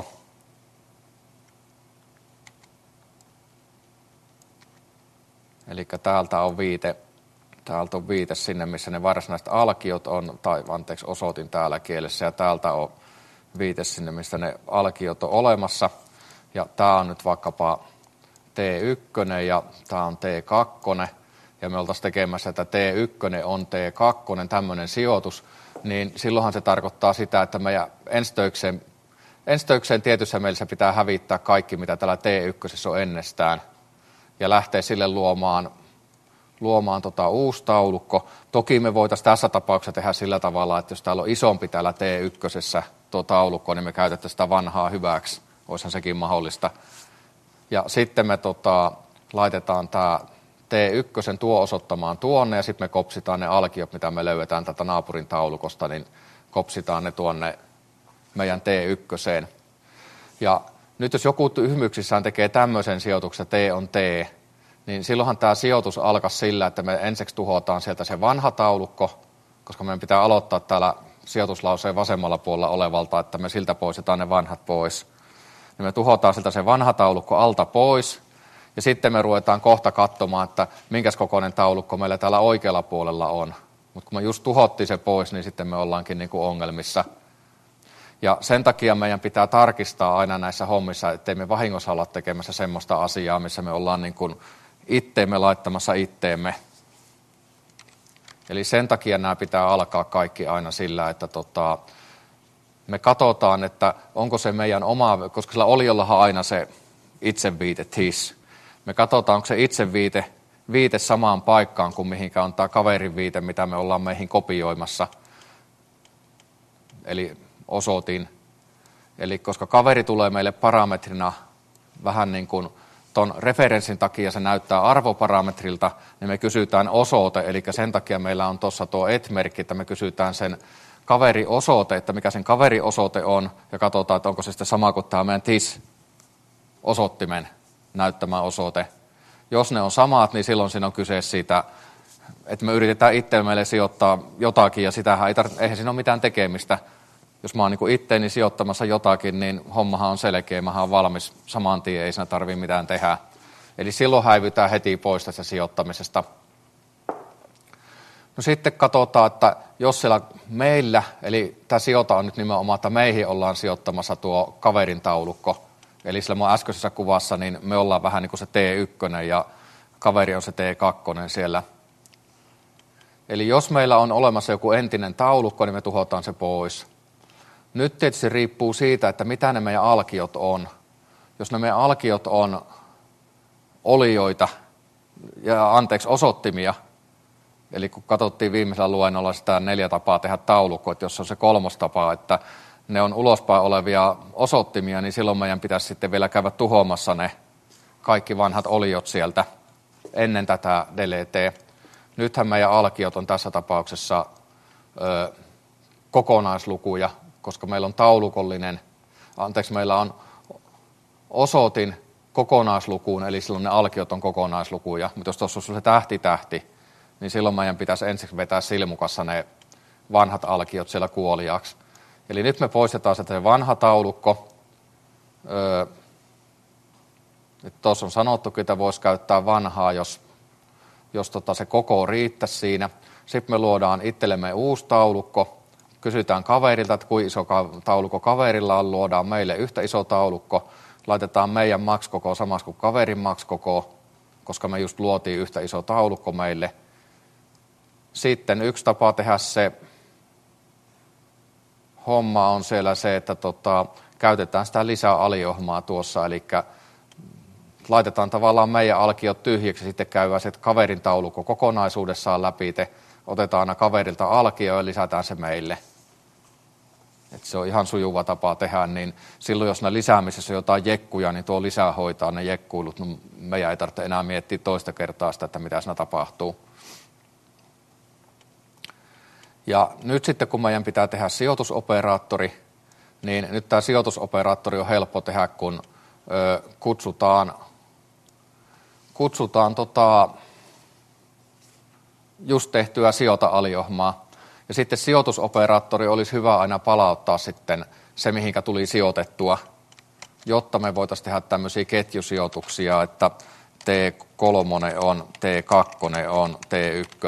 Speaker 1: eli täältä on viite, täältä on viite sinne, missä ne varsinaiset alkiot on, tai anteeksi, osoitin täällä kielessä, ja täältä on viite sinne, missä ne alkiot on olemassa, ja tämä on nyt vaikkapa T yksi, ja tämä on T kaksi, ja me oltaisiin tekemässä, että T yksi on T kaksi, tämmöinen sijoitus, niin silloinhan se tarkoittaa sitä, että meidän enstöikseen, enstöikseen tietyssä mielessä pitää hävittää kaikki, mitä täällä T yksi on ennestään, ja lähteä sille luomaan, luomaan tota uusi taulukko. Toki me voitaisiin tässä tapauksessa tehdä sillä tavalla, että jos täällä on isompi täällä T yksi tuo taulukko, niin me käytettäisiin sitä vanhaa hyväksi. Olisihan sekin mahdollista. Ja sitten me tota, laitetaan tämä T yksi tuo osoittamaan tuonne, ja sitten me kopsitaan ne alkiot, mitä me löydetään tätä naapurin taulukosta, niin kopsitaan ne tuonne meidän T yksi. Ja nyt jos joku tyhmyksissään tekee tämmöisen sijoituksen, T on T, niin silloinhan tämä sijoitus alkaa sillä, että me ensiksi tuhotaan sieltä se vanha taulukko, koska meidän pitää aloittaa täällä sijoituslauseen vasemmalla puolella olevalta, että me siltä poistetaan ne vanhat pois. Niin me tuhotaan siltä se vanha taulukko alta pois, ja sitten me ruvetaan kohta katsomaan, että minkäs kokoinen taulukko meillä täällä oikealla puolella on. Mutta kun me just tuhottiin se pois, niin sitten me ollaankin niin kuin ongelmissa. Ja sen takia meidän pitää tarkistaa aina näissä hommissa, ettei me vahingossa olla tekemässä semmoista asiaa, missä me ollaan niin kuin itteemme laittamassa itteemme. Eli sen takia nämä pitää alkaa kaikki aina sillä, että tota, me katsotaan, että onko se meidän oma, koska sillä oliollahan aina se itseviite, tis. Me katsotaan, onko se itseviite viite samaan paikkaan kuin mihinkä on tämä kaverin viite, mitä me ollaan meihin kopioimassa. Eli osoitin. Eli koska kaveri tulee meille parametrina vähän niin kuin ton referenssin takia se näyttää arvoparametrilta, niin me kysytään osoite, eli sen takia meillä on tuossa tuo et-merkki, että me kysytään sen kaveriosoite, että mikä sen kaveriosoite on, ja katsotaan, että onko se sitten sama kuin tämä meidän tis-osoittimen näyttämä osoite. Jos ne on samat, niin silloin siinä on kyse siitä, että me yritetään itse meille sijoittaa jotakin, ja sitähän ei tarvitse, eihän siinä ole mitään tekemistä. Jos mä oon niin kuin itteeni sijoittamassa jotakin, niin hommahan on selkeä, mähän on valmis saman tien, ei siinä tarvitse mitään tehdä. Eli silloin häivytään heti pois tästä sijoittamisesta. No sitten katsotaan, että jos siellä meillä, eli tämä sijoita on nyt nimenomaan, että meihin ollaan sijoittamassa tuo kaverin taulukko. Eli sillä mun äskeisessä kuvassa, niin me ollaan vähän niin kuin se T yksi ja kaveri on se T kaksi siellä. Eli jos meillä on olemassa joku entinen taulukko, niin me tuhotaan se pois. Nyt tietysti riippuu siitä, että mitä ne meidän alkiot on. Jos ne meidän alkiot on olioita, ja anteeksi, osoittimia, eli kun katsottiin viimeisellä luennolla sitä neljä tapaa tehdä taulukko, että jos on se kolmos tapa, että ne on ulospäin olevia osoittimia, niin silloin meidän pitäisi sitten vielä käydä tuhoamassa ne kaikki vanhat oliot sieltä ennen tätä delete. Nythän meidän alkiot on tässä tapauksessa ö, kokonaislukuja, koska meillä on taulukollinen, anteeksi, meillä on osoitin kokonaislukuun, eli silloin ne alkiot on kokonaislukuja. Mutta jos tuossa on se tähti tähti, niin silloin meidän pitäisi ensiksi vetää silmukassa ne vanhat alkiot siellä kuoliaaksi. Eli nyt me poistetaan se vanha taulukko. Öö, nyt tuossa on sanottukin, että voisi käyttää vanhaa, jos, jos tota se koko riittäisi siinä. Sitten me luodaan itsellemme uusi taulukko, kysytään kaverilta, että kuinka iso taulukko kaverilla on, luodaan meille yhtä iso taulukko, laitetaan meidän max-koko samassa kuin kaverin max-koko, koska me just luotiin yhtä iso taulukko meille. Sitten yksi tapa tehdä se homma on siellä se, että tota, käytetään sitä lisää aliohmaa tuossa, eli laitetaan tavallaan meidän alkiot tyhjäksi ja sitten käydään se kaverin taulukko kokonaisuudessaan läpi, te otetaan aina kaverilta alkio ja lisätään se meille. Et se on ihan sujuva tapa tehdä, niin silloin jos ne lisäämisessä on jotain jekkuja, niin tuo lisää hoitaa ne jekkuilut, no meidän ei tarvitse enää miettiä toista kertaa sitä, että mitä siinä tapahtuu. Ja nyt sitten kun meidän pitää tehdä sijoitusoperaattori, niin nyt tämä sijoitusoperaattori on helppo tehdä, kun ö, kutsutaan, kutsutaan tota, just tehtyä sijoita-aliohmaa. Ja sitten sijoitusoperaattori olisi hyvä aina palauttaa sitten se, mihinkä tuli sijoitettua, jotta me voitaisiin tehdä tämmöisiä ketjusijoituksia, että T kolme on, T kaksi on, T yksi.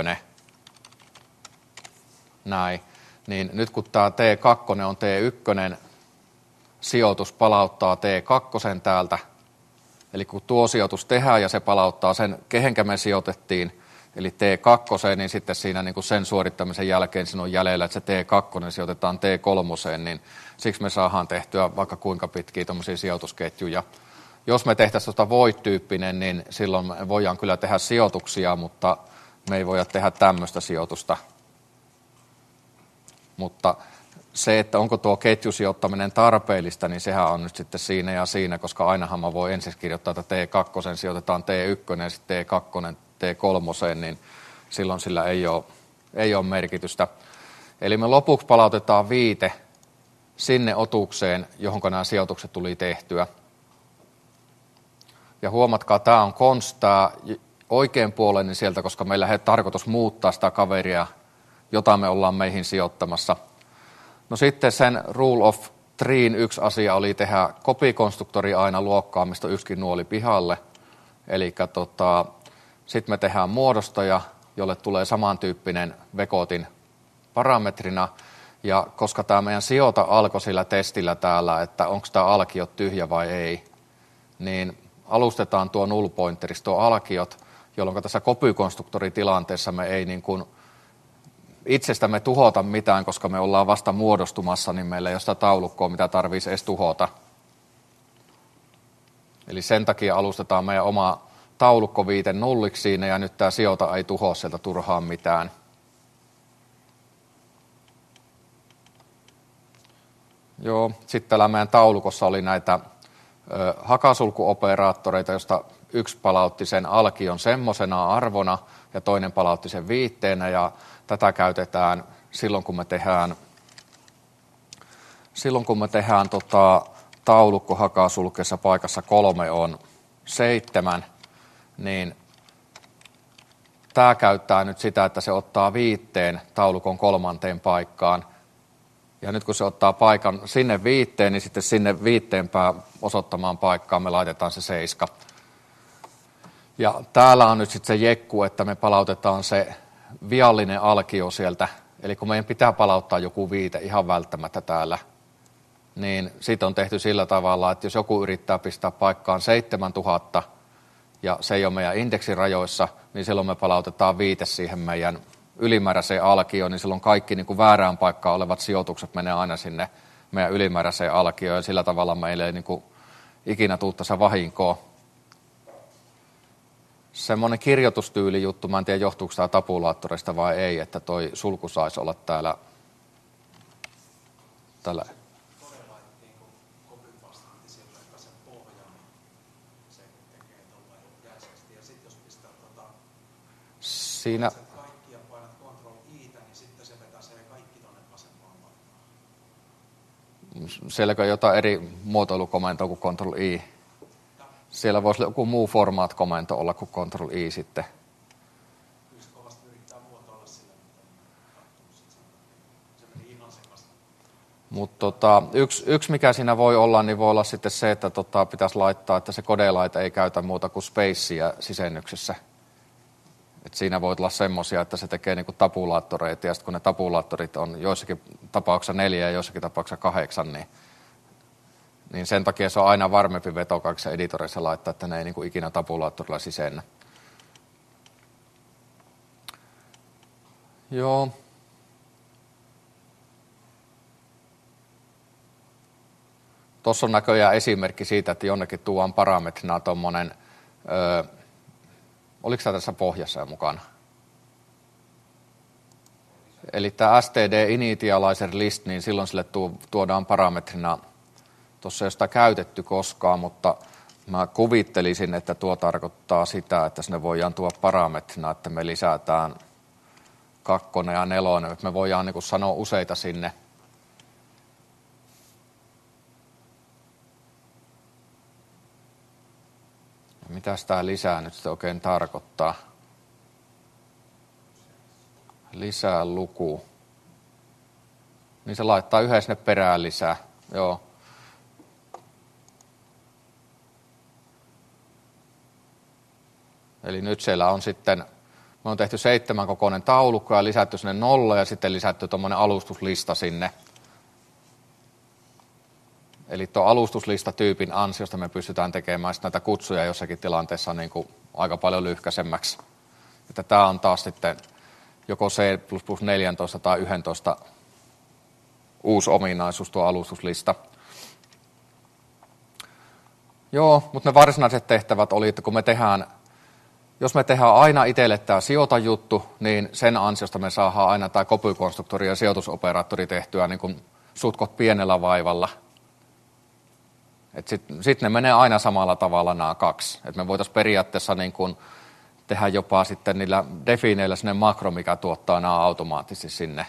Speaker 1: Näin. Niin nyt kun tämä T kaksi on T yksi, sijoitus palauttaa T kaksi täältä. Eli kun tuo sijoitus tehdään ja se palauttaa sen, kehenkä me sijoitettiin, eli T kaksi, niin sitten siinä niin kuin sen suorittamisen jälkeen siinä on jäljellä, että se T kaksi sijoitetaan T kolme, niin siksi me saadaan tehtyä vaikka kuinka pitkiä tuommoisia sijoitusketjuja. Jos me tehtäisiin tuota void-tyyppinen, niin silloin me voidaan kyllä tehdä sijoituksia, mutta me ei voida tehdä tämmöistä sijoitusta. Mutta se, että onko tuo ketjusijoittaminen tarpeellista, niin sehän on nyt sitten siinä ja siinä, koska ainahan mä voin ensin kirjoittaa, että T kaksi sijoitetaan T yksi ja sitten T kaksi T kolme, niin silloin sillä ei ole, ei ole merkitystä. Eli me lopuksi palautetaan viite sinne otukseen, johon nämä sijoitukset tuli tehtyä. Ja huomatkaa, tämä on konstaa oikein puoleinen sieltä, koska meillä ei tarkoitus muuttaa sitä kaveria, jota me ollaan meihin sijoittamassa. No sitten sen rule of threein yksi asia oli tehdä kopikonstruktori aina luokkaamista yksikin nuoli pihalle. Eli tota, sitten me tehdään muodostaja, jolle tulee samantyyppinen vekotin parametrina. Ja koska tämä meidän sijoita alkoi sillä testillä täällä, että onko tämä alkiot tyhjä vai ei, niin alustetaan tuo null pointerista tuo alkiot, jolloin tässä kopikonstruktoritilanteessa me ei niin kuin itsestämme tuhota mitään, koska me ollaan vasta muodostumassa, niin meillä ei ole sitä taulukkoa, mitä tarvitsisi edes tuhota. Eli sen takia alustetaan meidän oma taulukkoviite nulliksi siinä, ja nyt tämä sijoita ei tuhoa sieltä turhaan mitään. Joo, sitten täällä meidän taulukossa oli näitä ö, hakasulkuoperaattoreita, josta yksi palautti sen alkion semmoisena arvona, ja toinen palautti sen viitteenä, ja tätä käytetään silloin, kun me tehdään, silloin, kun me tehdään tota, taulukko hakasulkeessa paikassa kolme on seitsemän, niin tämä käyttää nyt sitä, että se ottaa viitteen taulukon kolmanteen paikkaan. Ja nyt kun se ottaa paikan sinne viitteen, niin sitten sinne viitteenpää osoittamaan paikkaan me laitetaan se seiska. Ja täällä on nyt sitten se jekku, että me palautetaan se viallinen alkio sieltä. Eli kun meidän pitää palauttaa joku viite ihan välttämättä täällä, niin siitä on tehty sillä tavalla, että jos joku yrittää pistää paikkaan seitsemäntuhatta ja se ei ole meidän indeksirajoissa, niin silloin me palautetaan viite siihen meidän ylimääräiseen alkioon, niin silloin kaikki niin kuin väärään paikkaan olevat sijoitukset menee aina sinne meidän ylimääräiseen alkioon, ja sillä tavalla meille ei niin kuin ikinä tule tässä vahinkoa. Semmoinen kirjoitustyyli juttu, mä en tiedä johtuuko tämä tabulaattorista vai ei, että toi sulku saisi olla täällä. Tällä.
Speaker 2: Todella, että niin copy-pastetti sieltä sen pohjan, se tekee tuolla jäisesti. Ja sitten jos pistää tota,
Speaker 1: siinä
Speaker 2: kaikki ja painat Ctrl-I:tä, niin sitten se vetäsee kaikki tuonne vasempaan laitaan.
Speaker 1: Sielläkö on jotain eri muotoilukomentoa kuin Ctrl-I? Siellä voisi joku muu format-komento olla kuin Ctrl-I sitten.
Speaker 2: Kyllä se kovasti yrittää muotoilla sillä, mutta se meni ihan sekaisin.
Speaker 1: Mutta tota, yksi, yksi mikä siinä voi olla, niin voi olla sitten se, että tota, pitäisi laittaa, että se kodelaite ei käytä muuta kuin spacea sisennyksessä. Et siinä voi olla semmoisia, että se tekee niinku tabulaattoreita, ja sitten kun ne tabulaattorit on joissakin tapauksissa neljä ja joissakin tapauksissa kahdeksan, niin, niin sen takia se on aina varmempi veto kaikissa editoreissa laittaa, että ne ei niinku ikinä tabulaattorilla sisennä. Joo. Tuossa on näköjään esimerkki siitä, että jonnekin tuodaan parametrina tuommoinen, öö, oliko tämä tässä pohjassa mukana? Eli tämä std initializer list, niin silloin sille tuodaan parametrina, tuossa ei ole sitä käytetty koskaan, mutta mä kuvittelisin, että tuo tarkoittaa sitä, että sinne voidaan tuoda parametrina, että me lisätään kakkonen ja nelonen, että me voidaan niin kuin sanoa useita sinne. Mitä tämä lisää nyt sitten oikein tarkoittaa? Lisää luku. Niin se laittaa yhden sinne perään lisää. Joo. Eli nyt siellä on sitten, me on tehty seitsemän kokoinen taulukko ja lisätty sinne nolla ja sitten lisätty tuommoinen alustuslista sinne. Eli tuo alustuslistatyypin ansiosta me pystytään tekemään näitä kutsuja jossakin tilanteessa niin kuin aika paljon lyhkäisemmäksi. Että tämä on taas sitten joko C plus plus neljätoista tai yksitoista uusi ominaisuus, tuo alustuslista. Joo, mutta ne varsinaiset tehtävät oli, että kun me tehdään, jos me tehdään aina itselle tämä sijoita-juttu, niin sen ansiosta me saadaan aina tämä copy-konstruktori ja sijoitusoperaattori tehtyä niin kuin sutkot pienellä vaivalla. Sitten sit ne menee aina samalla tavalla nämä kaksi. Et me voitaisiin periaatteessa niin kun tehdä jopa sitten niillä defineillä sinne makro, mikä tuottaa nämä automaattisesti sinne.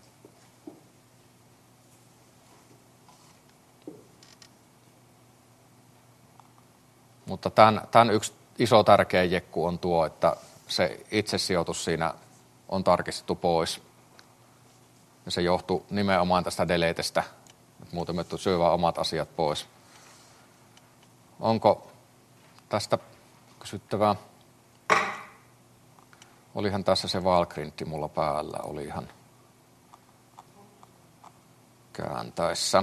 Speaker 1: Mutta tämän, tämän yksi iso tärkeä jekku on tuo, että se itsesijoitus siinä on tarkistettu pois. Ja se johtuu nimenomaan tästä deletestä. Muuten me syövää omat asiat pois. Onko tästä kysyttävää? Olihan tässä se valgrintti mulla päällä, oli ihan kääntäessä.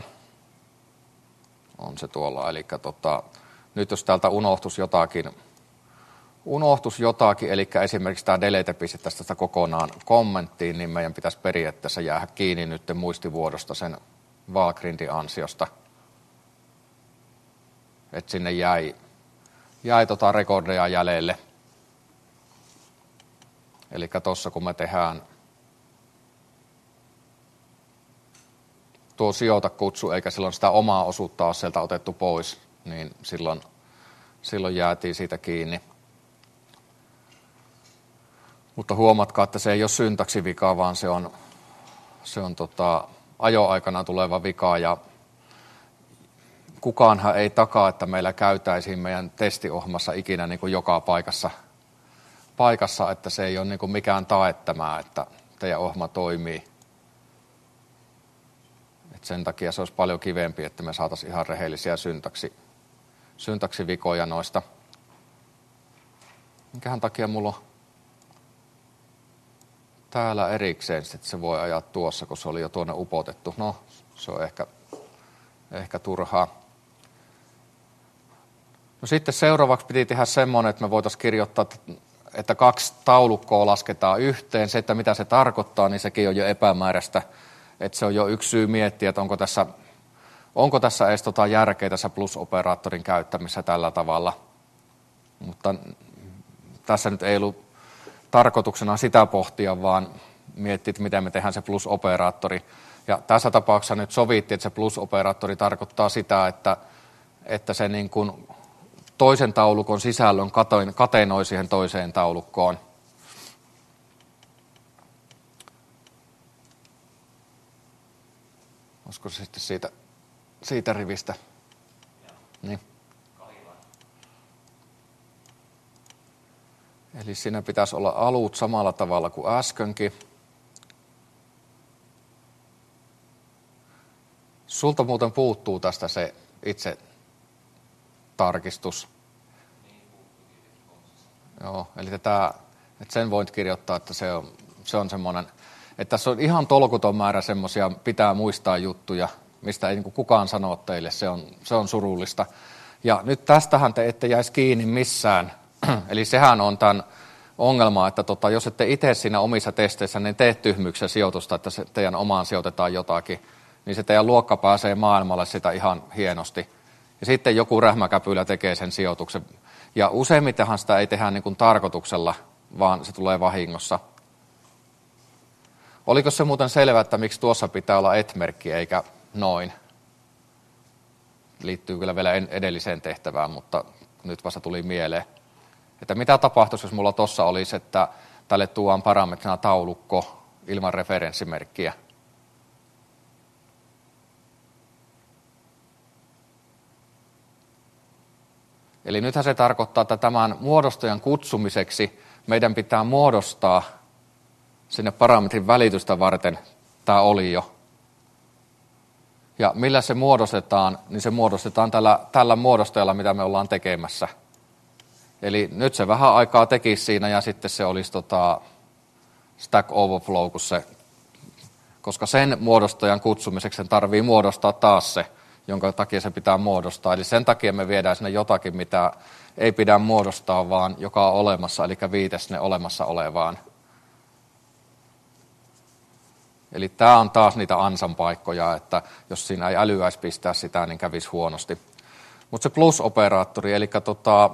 Speaker 1: On se tuolla, eli tota, nyt jos täältä unohtus jotakin, unohtus jotakin, eli esimerkiksi tämä delete pistettäisiin tästä kokonaan kommenttiin, niin meidän pitäisi periaatteessa jäädä kiinni nyt muistivuodosta sen valgrintin ansiosta. Että sinne jäi, jäi tota rekordeja jäljelle. Eli tuossa kun me tehdään tuo sijoita kutsu, eikä silloin sitä omaa osuutta ole sieltä otettu pois, niin silloin, silloin jäätiin siitä kiinni. Mutta huomatkaa, että se ei ole syntaksivika, vaan se on, se on tota, ajoaikana tuleva vika, ja kukaanhan ei takaa, että meillä käytäisiin meidän testiohjelmassa ikinä niin kuin joka paikassa, paikassa, että se ei ole niin kuin mikään tae tämä, että teidän ohjelma toimii. Et sen takia se olisi paljon kivempi, että me saataisiin ihan rehellisiä syntaksi, syntaksivikoja noista. Minkähän takia mulla on täällä erikseen, että se voi ajaa tuossa, kun se oli jo tuonne upotettu. No, se on ehkä, ehkä turhaa. No sitten seuraavaksi piti tehdä semmoinen, että me voitaisiin kirjoittaa, että kaksi taulukkoa lasketaan yhteen. Se, että mitä se tarkoittaa, niin sekin on jo epämääräistä. Että se on jo yksi syy miettiä, että onko tässä, onko tässä edes tota järkeä tässä plus-operaattorin käyttämisessä tällä tavalla. Mutta tässä nyt ei ollut tarkoituksena sitä pohtia, vaan miettiä, että miten me tehdään se plus-operaattori. Ja tässä tapauksessa nyt sovittiin, että se plus-operaattori tarkoittaa sitä, että, että se niin kuin toisen taulukon sisällön katenoi siihen toiseen taulukkoon. Olisiko se sitten siitä, siitä rivistä? Niin. Eli siinä pitäisi olla alut samalla tavalla kuin äskenkin. Sulta muuten puuttuu tästä se itse tarkistus. Joo, eli tämä Et sen voit kirjoittaa, että se on, se on semmoinen, että tässä on ihan tolkuton määrä semmoisia pitää muistaa juttuja, mistä ei niin kuin kukaan sano teille, se on, se on surullista. Ja nyt tästähän te ette jäisi kiinni missään, eli sehän on tämän ongelma, että tota, jos ette itse siinä omissa testeissä, niin teet tyhmyksen sijoitusta, että se teidän omaan sijoitetaan jotakin, niin se teidän luokka pääsee maailmalle sitä ihan hienosti. Ja sitten joku rähmäkäpylä tekee sen sijoituksen. Ja useimmittenhan sitä ei tehdä niin kuin tarkoituksella, vaan se tulee vahingossa. Oliko se muuten selvä, että miksi tuossa pitää olla et-merkki eikä noin? Liittyy kyllä vielä edelliseen tehtävään, mutta nyt vasta tuli mieleen. Että mitä tapahtuisi, jos mulla tuossa olisi, että tälle tuodaan parametrina taulukko ilman referenssimerkkiä? Eli nythän se tarkoittaa, että tämän muodostajan kutsumiseksi meidän pitää muodostaa sinne parametrin välitystä varten tämä olio. Ja millä se muodostetaan, niin se muodostetaan tällä, tällä muodostajalla, mitä me ollaan tekemässä. Eli nyt se vähän aikaa tekisi siinä ja sitten se olisi tota Stack Overflow, kun se, koska sen muodostajan kutsumiseksi sen tarvii muodostaa taas se, jonka takia se pitää muodostaa. Eli sen takia me viedään sinne jotakin, mitä ei pidä muodostaa, vaan joka on olemassa, eli viite sinne olemassa olevaan. Eli tämä on taas niitä ansan paikkoja, että jos siinä ei älyäisi pistää sitä, niin kävisi huonosti. Mutta se plus-operaattori, eli tota,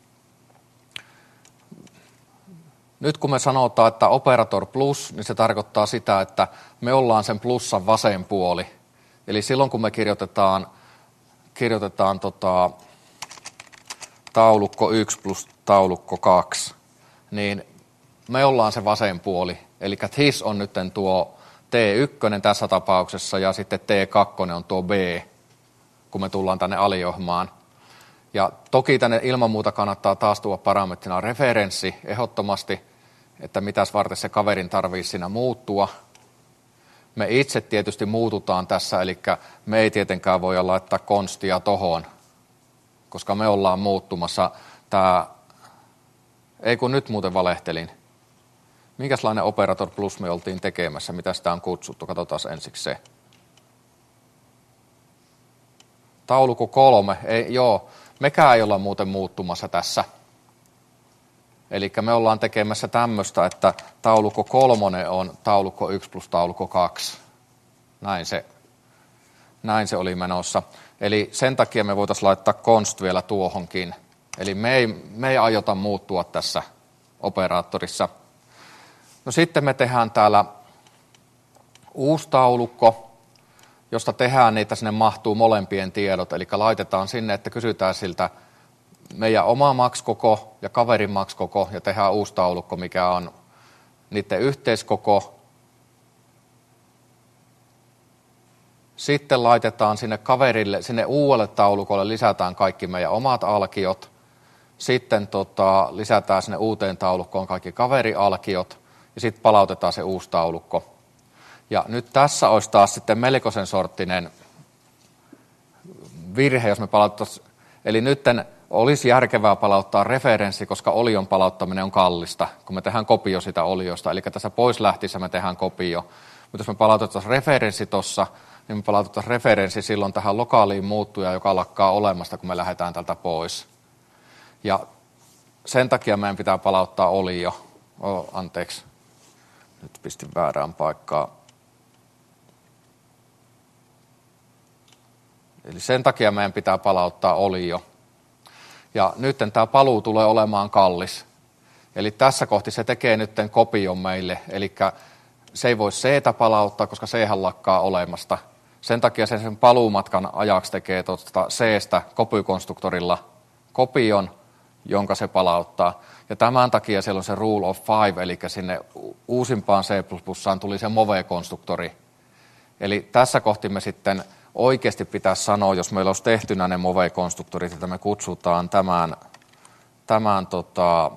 Speaker 1: nyt kun me sanotaan, että operator plus, niin se tarkoittaa sitä, että me ollaan sen plussan vasen puoli. Eli silloin kun me kirjoitetaan, kirjoitetaan tota, taulukko yksi plus taulukko kaksi, niin me ollaan se vasen puoli. Eli this on nyt tuo T yksi tässä tapauksessa ja sitten T kaksi on tuo B, kun me tullaan tänne aliohmaan. Ja toki tänne ilman muuta kannattaa taas tuoda parametrina referenssi ehdottomasti, että mitäs varten se kaverin tarvii siinä muuttua. Me itse tietysti muututaan tässä, eli me ei tietenkään voi laittaa konstia tohon, koska me ollaan muuttumassa. Tää, ei kun nyt muuten valehtelin. Minkälainen operator plus me oltiin tekemässä? Mitä sitä on kutsuttu? Katsotaan ensiksi se. Taulukko kolme. Ei, joo, mekään ei olla muuten muuttumassa tässä. Eli me ollaan tekemässä tämmöistä, että taulukko kolmonen on taulukko yksi plus taulukko kaksi. Näin se, näin se oli menossa. Eli sen takia me voitaisiin laittaa const vielä tuohonkin. Eli me ei, me ei aiota muuttua tässä operaattorissa. No sitten me tehdään täällä uusi taulukko, josta tehdään niitä, sinne mahtuu molempien tiedot. Eli laitetaan sinne, että kysytään siltä meidän oma max-koko ja kaverin max-koko ja tehdään uusi taulukko, mikä on niiden yhteiskoko. Sitten laitetaan sinne kaverille, sinne uudelle taulukolle lisätään kaikki meidän omat alkiot. Sitten tota, lisätään sinne uuteen taulukkoon kaikki kaverialkiot ja sitten palautetaan se uusi taulukko. Ja nyt tässä olisi taas sitten melkoisen sorttinen virhe, jos me palautettaisiin. Eli nytten olisi järkevää palauttaa referenssi, koska olion palauttaminen on kallista, kun me tehdään kopio sitä oliosta. Eli tässä pois lähtiessä me tehdään kopio. Mutta jos me palautettaisiin referenssi tuossa, niin me palautettaisiin referenssi silloin tähän lokaaliin muuttujaan, joka lakkaa olemasta, kun me lähdetään tältä pois. Ja sen takia meidän pitää palauttaa olio. Oh, anteeksi, nyt pistin väärään paikkaan. Eli sen takia meidän pitää palauttaa olio. Ja nyt tämä paluu tulee olemaan kallis. Eli tässä kohti se tekee nyt kopion meille. Eli se ei voi C-tä palauttaa, koska C-hän lakkaa olemasta. Sen takia se sen paluumatkan ajaksi tekee tuosta C-stä kopykonstruktorilla kopion, jonka se palauttaa. Ja tämän takia siellä on se rule of five, eli sinne uusimpaan C plus plusaan tuli se move-konstruktori. Eli tässä kohti me sitten oikeasti pitäisi sanoa, jos meillä olisi tehtynä ne move-konstruktorit, että me kutsutaan tämän, tämän tota,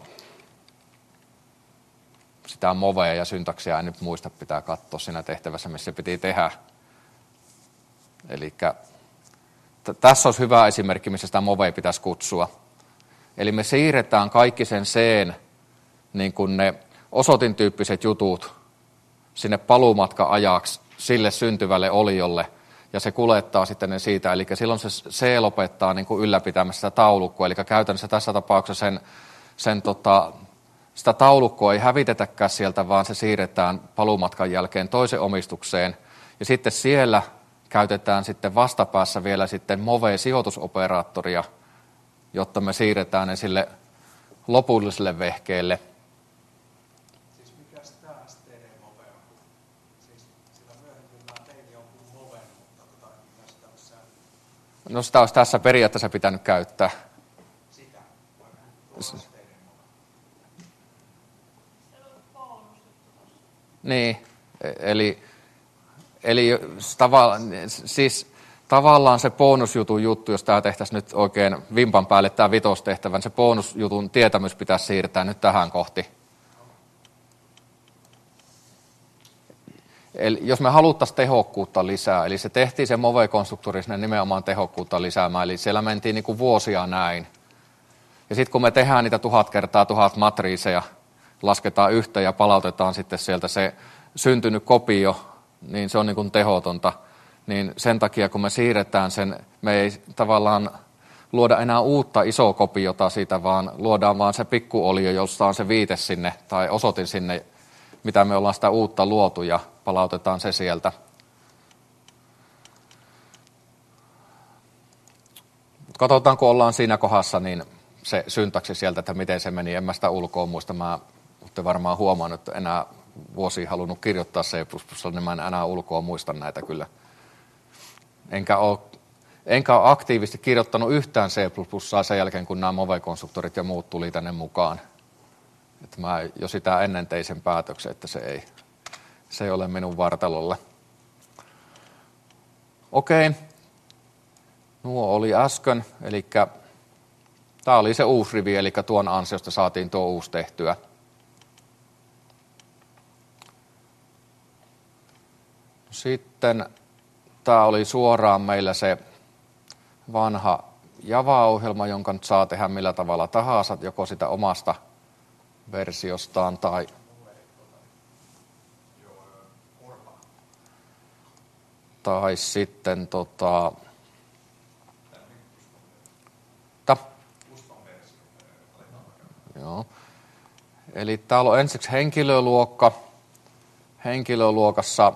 Speaker 1: sitä movea ja syntaksia, en nyt muista, pitää katsoa siinä tehtävässä, missä se piti tehdä. Eli t- tässä olisi hyvä esimerkki, missä sitä movea pitäisi kutsua. Eli me siirretään kaikki sen C:n niin kuin ne osoitin tyyppiset jutut sinne paluumatka-ajaksi sille syntyvälle oliolle, ja se kuljettaa sitten ne siitä. Eli silloin se C lopettaa niin kuin ylläpitämässä sitä taulukkoa, eli käytännössä tässä tapauksessa sen, sen tota, sitä taulukkoa ei hävitetäkään sieltä, vaan se siirretään paluumatkan jälkeen toisen omistukseen, ja sitten siellä käytetään sitten vastapäässä vielä sitten Move-sijoitusoperaattoria, jotta me siirretään ne sille lopulliselle vehkeelle.
Speaker 2: Siis mikäs tää S T D-Move on? Siis sillä myöhemmin mä tein jonkun Moven, mutta tota, mitäs tämmössä...
Speaker 1: No sitä olisi tässä periaatteessa pitänyt käyttää.
Speaker 2: Sitä, vaikka tuo S T D-Move.
Speaker 1: Niin, eli, eli tava, siis tavallaan se bonusjutun juttu, jos tämä tehtäisiin nyt oikein vimpan päälle tämä vitostehtävän, se bonusjutun tietämys pitäisi siirtää nyt tähän kohti. Eli jos me haluttaisiin tehokkuutta lisää, eli se tehtiin se Move-konstruktori sinne nimenomaan tehokkuutta lisäämään, eli siellä mentiin niin kuin vuosia näin. Ja sitten kun me tehdään niitä tuhat kertaa tuhat matriiseja, lasketaan yhteen ja palautetaan sitten sieltä se syntynyt kopio, niin se on niin kuin tehotonta. Niin sen takia, kun me siirretään sen, me ei tavallaan luoda enää uutta isoa kopiota siitä, vaan luodaan vaan se pikkuolio, josta on se viite sinne tai osoitin sinne, mitä me ollaan sitä uutta luotu, ja palautetaan se sieltä. Katsotaan, kun ollaan siinä kohdassa, niin se syntaksi sieltä, että miten se meni. En mä sitä ulkoa muista. Mä olette varmaan huomannut, että enää vuosia halunnut kirjoittaa C plus plus, niin mä en enää ulkoa muista näitä kyllä. Enkä ole, enkä ole aktiivisesti kirjoittanut yhtään C plus plusaa sen jälkeen, kun nämä Move-konstruktorit ja muut tuli tänne mukaan. Että mä jo sitä ennen tein sen päätöksen, että se ei, se ei ole minun vartalolla. Okei. Nuo oli äsken, eli tämä oli se uusi rivi, eli tuon ansiosta saatiin tuo uusi tehtyä. Sitten tämä oli suoraan meillä se vanha Java-ohjelma, jonka nyt saa tehdä millä tavalla tahansa, joko sitä omasta versiostaan tai... Tai sitten tota... Ta. Joo. Eli täällä on ensiksi henkilöluokka. Henkilöluokassa...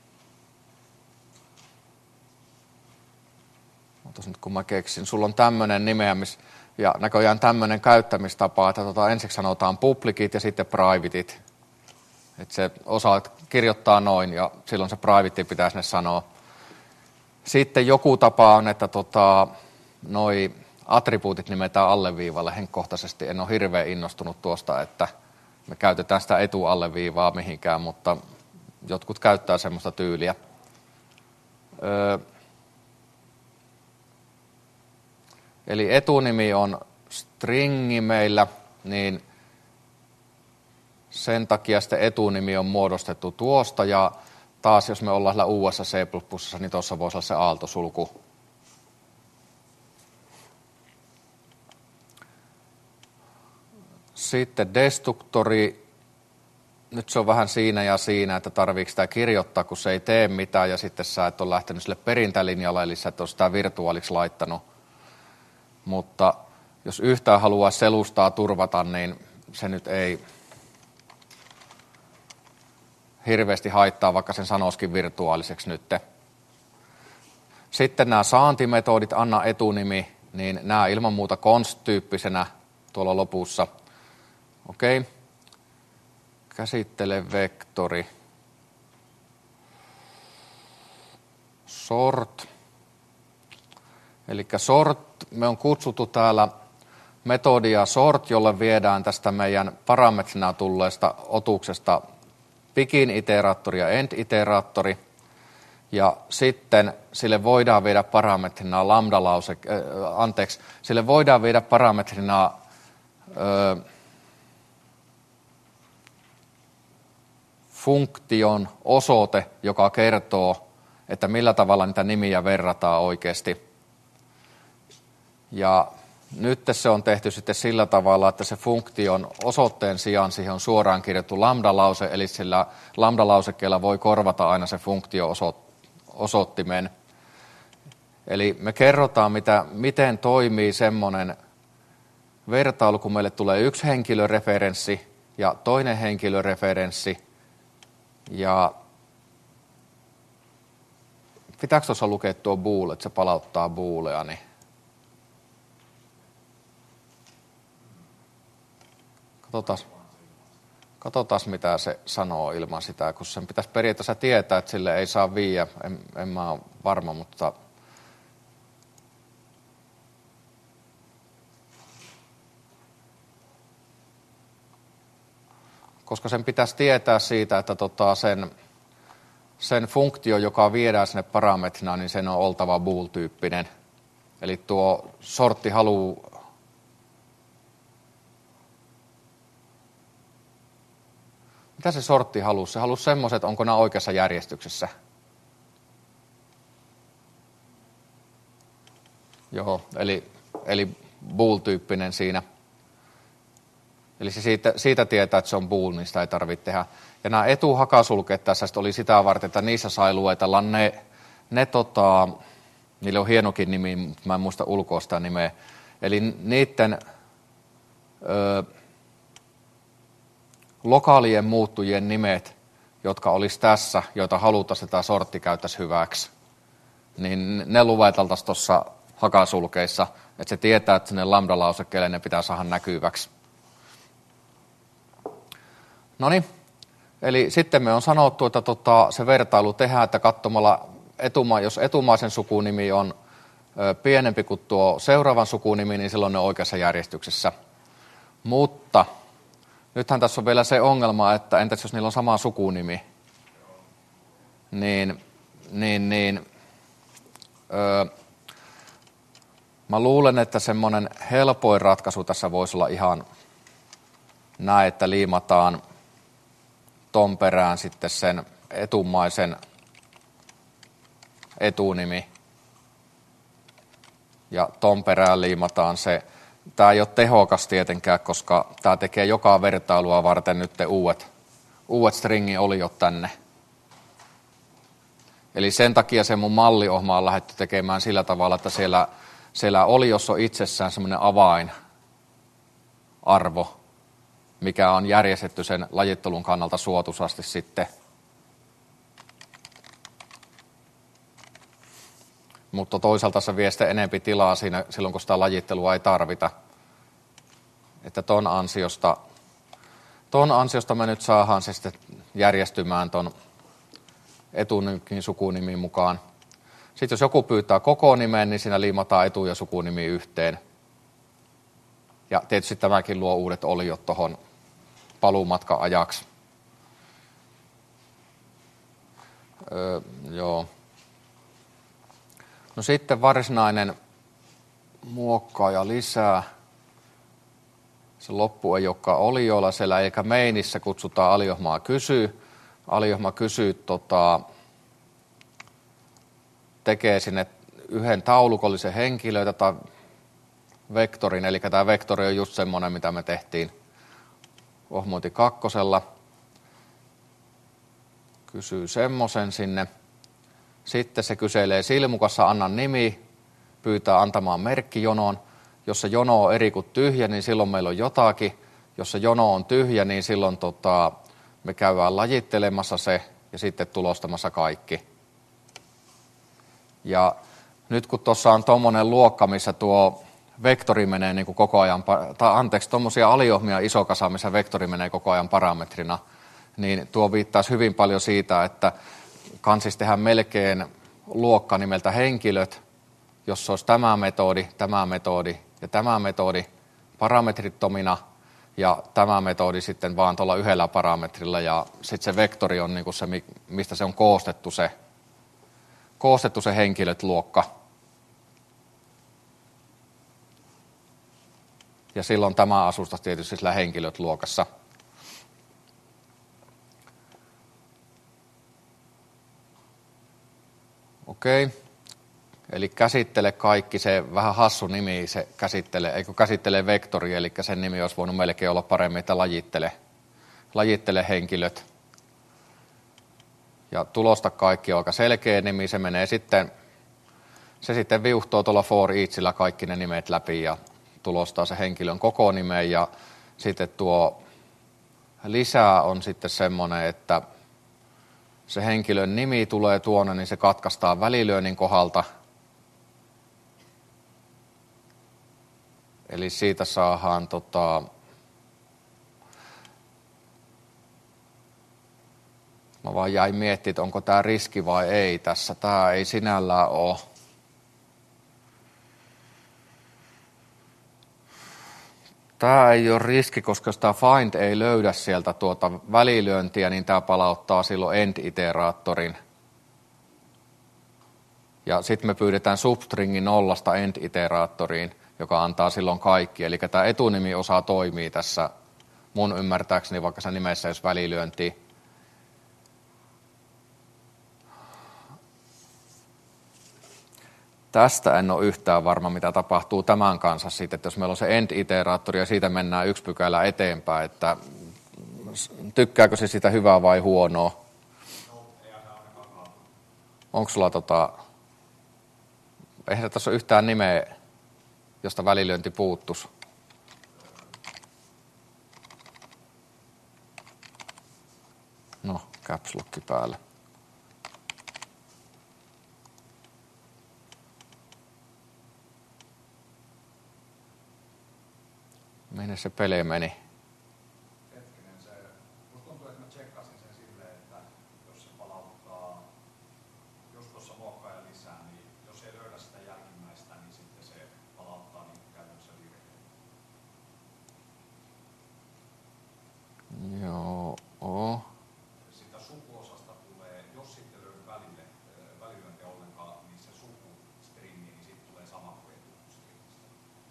Speaker 1: Otas nyt kun mä keksin. Sulla on tämmöinen nimeämis... Ja näköjään tämmöinen käyttämistapa, että tota, ensiksi sanotaan publicit ja sitten privatit. Että se osaa kirjoittaa noin ja silloin se private pitäisi ne sanoa. Sitten joku tapa on, että tota, noi attribuutit nimetään alleviivalle. Henkkohtaisesti en ole hirveän innostunut tuosta, että me käytetään sitä etualleviivaa mihinkään, mutta jotkut käyttää semmoista tyyliä. Öö, Eli etunimi on stringi meillä, niin sen takia sitten etunimi on muodostettu tuosta. Ja taas jos me ollaan siellä uudessa C plus plus, niin tuossa voisi olla se aaltosulku. Sitten destruktori. Nyt se on vähän siinä ja siinä, että tarviiko sitä kirjoittaa, kun se ei tee mitään. Ja sitten sä et ole lähtenyt sille perintälinjalle, eli sä et ole sitä virtuaaliksi laittanut. Mutta jos yhtään haluaa selustaa turvata, niin se nyt ei hirveästi haittaa, vaikka sen sanoisikin virtuaaliseksi nyt. Sitten nämä saantimetodit, anna etunimi, niin nämä ilman muuta const-tyyppisenä tuolla lopussa. Okei. Käsittele vektori. Sort. Eli sort, me on kutsuttu täällä metodia sort, jolle viedään tästä meidän parametrina tulleesta otuksesta begin iteraattori ja end iteraattori. Ja sitten sille voidaan viedä parametrina lambda-lause, äh, anteeksi, sille voidaan viedä parametrina äh, funktion osoite, joka kertoo, että millä tavalla niitä nimiä verrataan oikeasti. Ja nyt se on tehty sitten sillä tavalla, että se funktion osoitteen sijaan siihen on suoraan kirjattu lambda-lause, eli sillä lambda-lausekkeella voi korvata aina se funktio-osoittimen. Eli me kerrotaan, mitä, miten toimii semmoinen vertailu, kun meille tulee yksi henkilöreferenssi ja toinen henkilöreferenssi. Ja pitääkö tuossa lukea tuo bool, että se palauttaa booleani? Niin katsotaan, katsotaan, mitä se sanoo ilman sitä, kun sen pitäisi periaatteessa tietää, että sille ei saa viiä. En, en mä ole varma, mutta koska sen pitäisi tietää siitä, että tota sen, sen funktio, joka viedään sinne parametrina, niin sen on oltava bool-tyyppinen. Eli tuo sortti haluaa mitä se sortti halusi? Se halusi semmoiset, että onko nämä oikeassa järjestyksessä. Joo, eli, eli bool-tyyppinen siinä. Eli se siitä, siitä tietää, että se on bool, niin sitä ei tarvitse tehdä. Ja nämä etuhakasulkeet tässä oli sitä varten, että niissä sai luetella ne, ne tota, niille on hienokin nimi, mutta mä en muista ulkoa sitä nimeä. Eli niiden ö, lokaalien muuttujien nimet, jotka olisi tässä, joita haluttaisiin, että tämä sortti käyttäisi hyväksi, niin ne lueteltaisiin tuossa hakasulkeissa, että se tietää, että sinne lambda-lausekkeelle ne pitää saada näkyväksi. No niin, eli sitten me on sanottu, että tota, se vertailu tehdään, että katsomalla, etuma, jos etumaisen sukunimi on ö, pienempi kuin tuo seuraavan sukunimi, niin silloin ne on oikeassa järjestyksessä. Mutta nythän tässä on vielä se ongelma, että entäs jos niillä on sama sukunimi, niin, niin, niin öö, mä luulen, että semmoinen helpoin ratkaisu tässä voisi olla ihan näin, että liimataan ton perään sitten sen etumaisen etunimi ja ton perään liimataan se. Tämä ei ole tehokas tietenkään, koska tämä tekee joka vertailua varten nyt uudet, uudet stringin oliot tänne. Eli sen takia se mun malliohma on lähdetty tekemään sillä tavalla, että siellä, siellä oliossa on itsessään semmoinen avainarvo, mikä on järjestetty sen lajittelun kannalta suotuisasti sitten. Mutta toisaalta se vie sitten enempi tilaa siinä, silloin, kun sitä lajittelua ei tarvita. Että ton ansiosta, ton ansiosta me nyt saadaan se sitten järjestymään ton etunimin sukunimiin mukaan. Sitten jos joku pyytää koko nimen, niin siinä liimataan etu- ja sukunimi yhteen. Ja tietysti tämäkin luo uudet oliot tuohon paluumatkan ajaksi. Öö, joo. No sitten varsinainen muokkaaja lisää. Se loppu ei olekaan olioilla siellä, eikä meinissä kutsutaan aliohmaa kysyy. Aliohma kysyy tota, tekee sinne yhden taulukollisen henkilöitä tai vektorin, eli tämä vektori on just semmoinen, mitä me tehtiin ohmointi kakkosella. Kysyy semmoisen sinne. Sitten se kyselee silmukassa, anna nimi, pyytää antamaan merkkijonon. Jos se jono on eri kuin tyhjä, niin silloin meillä on jotakin. Jos se jono on tyhjä, niin silloin tota, me käydään lajittelemassa se ja sitten tulostamassa kaikki. Ja nyt kun tuossa on tuommoinen luokka, missä tuo vektori menee niin kuin koko ajan, tai anteeksi, tuommoisia aliohmia iso kasa, missä vektori menee koko ajan parametrina, niin tuo viittaisi hyvin paljon siitä, että kansis tehdään melkein luokka nimeltä henkilöt, jos olisi tämä metodi, tämä metodi ja tämä metodi parametrittomina, ja tämä metodi sitten vaan tuolla yhdellä parametrilla, ja sitten se vektori on niin kuin se, mistä se on koostettu se, koostettu se henkilöt-luokka. Ja silloin tämä asustaisi tietysti sillä henkilöt-luokassa. Okei. Eli käsittele kaikki, se vähän hassu nimi, se käsittelee, eikö käsittelee vektori, eli sen nimi olisi voinut melkein olla paremmin, että lajittele, lajittele henkilöt. Ja tulosta kaikki on aika selkeä nimi, se menee sitten, se sitten viuhtoo tuolla for eachillä kaikki ne nimet läpi ja tulostaa se henkilön koko nimen. Ja sitten tuo lisää on sitten semmoinen, että se henkilön nimi tulee tuonne, niin se katkaistaan välilyönnin kohdalta. Eli siitä saadaan tota, mä vaan jäin miettimään, että onko tämä riski vai ei tässä. Tämä ei sinällään ole. Tämä ei ole riski, koska jos tämä find ei löydä sieltä tuota välilyöntiä, niin tämä palauttaa silloin end-iteraattorin. Ja sitten me pyydetään substringin nollasta end-iteraattoriin, joka antaa silloin kaikki. Eli tämä etunimiosa toimii tässä mun ymmärtääkseni, vaikka se nimessä jos välilyönti. Tästä en ole yhtään varma, mitä tapahtuu tämän kanssa sitten, että jos meillä on se end-iteraattori ja siitä mennään yksi pykälä eteenpäin, että tykkääkö se sitä hyvää vai huonoa? Onko sulla tota, eihän tässä ole yhtään nimeä, josta välilyönti puuttuisi? No, caps lock päälle. Minne se peli meni?
Speaker 3: Hetkinen, se, musta tuntuu, että mä tsekkasin sen silleen, että jos se palauttaa, jos tuossa muokkaa ja lisää, niin jos ei löydä sitä jälkimmäistä, niin sitten se palauttaa niin käytännössä virheen.
Speaker 1: Joo.
Speaker 3: Sitä sukuosasta tulee, jos sitten löydy välille, välilyönti ollenkaan, niin se sukustringi, niin sitten tulee sama kuin etustringistä.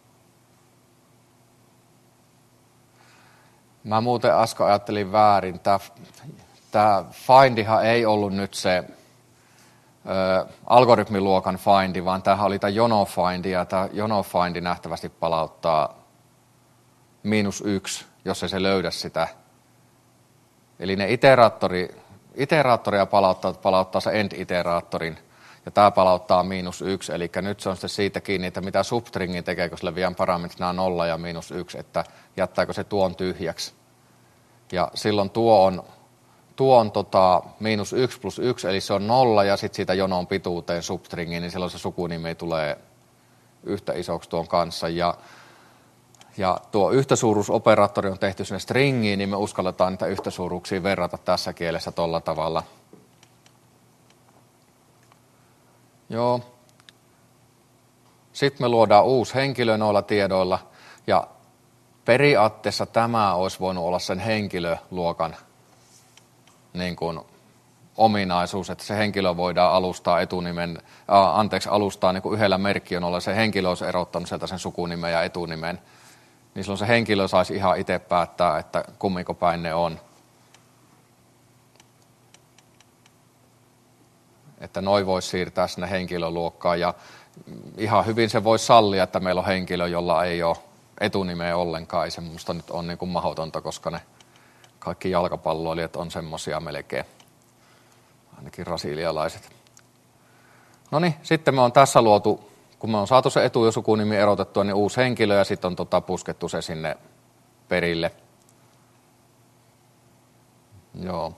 Speaker 1: Mä muuten äsken ajattelin väärin. Tämä, tämä findihan ei ollut nyt se ö, algoritmiluokan findi, vaan tämähän oli tämä jono findi, ja tämä jono findi nähtävästi palauttaa miinus yksi, jos ei se löydä sitä. Eli ne iteraattori, iteraattoria palauttaa, palauttaa se end-iteraattorin, ja tämä palauttaa miinus yksi, eli nyt se on sitten siitä kiinni, että mitä substringin tekee, kun sille vielä parametrina nolla ja miinus yksi, että jättääkö se tuon tyhjäksi. Ja silloin tuo on, tuo on tota, miinus yksi plus yksi, eli se on nolla, ja sitten siitä jonon pituuteen substringiin, niin silloin se sukunimi tulee yhtä isoksi tuon kanssa. Ja, ja tuo yhtäsuuruusoperaattori on tehty sinne stringiin, niin me uskalletaan niitä yhtäsuuruuksia verrata tässä kielessä tolla tavalla. Joo. Sitten me luodaan uusi henkilö noilla tiedoilla, ja periaatteessa tämä olisi voinut olla sen henkilöluokan niin kuin, ominaisuus, että se henkilö voidaan alustaa etunimen, äh, anteeksi, alustaa niin kuin yhdellä merkkionolla, se henkilö olisi erottanut sieltä sen sukunimen ja etunimen, niin silloin se henkilö saisi ihan itse päättää, että kummiko päin ne on. Että noi voisi siirtää sinne henkilöluokkaan, ja ihan hyvin se voisi sallia, että meillä on henkilö, jolla ei ole etunimeä ollenkaan. Ei se minusta nyt ole niin kuin mahdotonta, koska ne kaikki jalkapalloilijat on semmoisia melkein, ainakin brasilialaiset. No niin, sitten me on tässä luotu, kun me on saatu se etu- ja sukunimi erotettua, niin uusi henkilö, ja sitten on tota puskettu se sinne perille. Joo.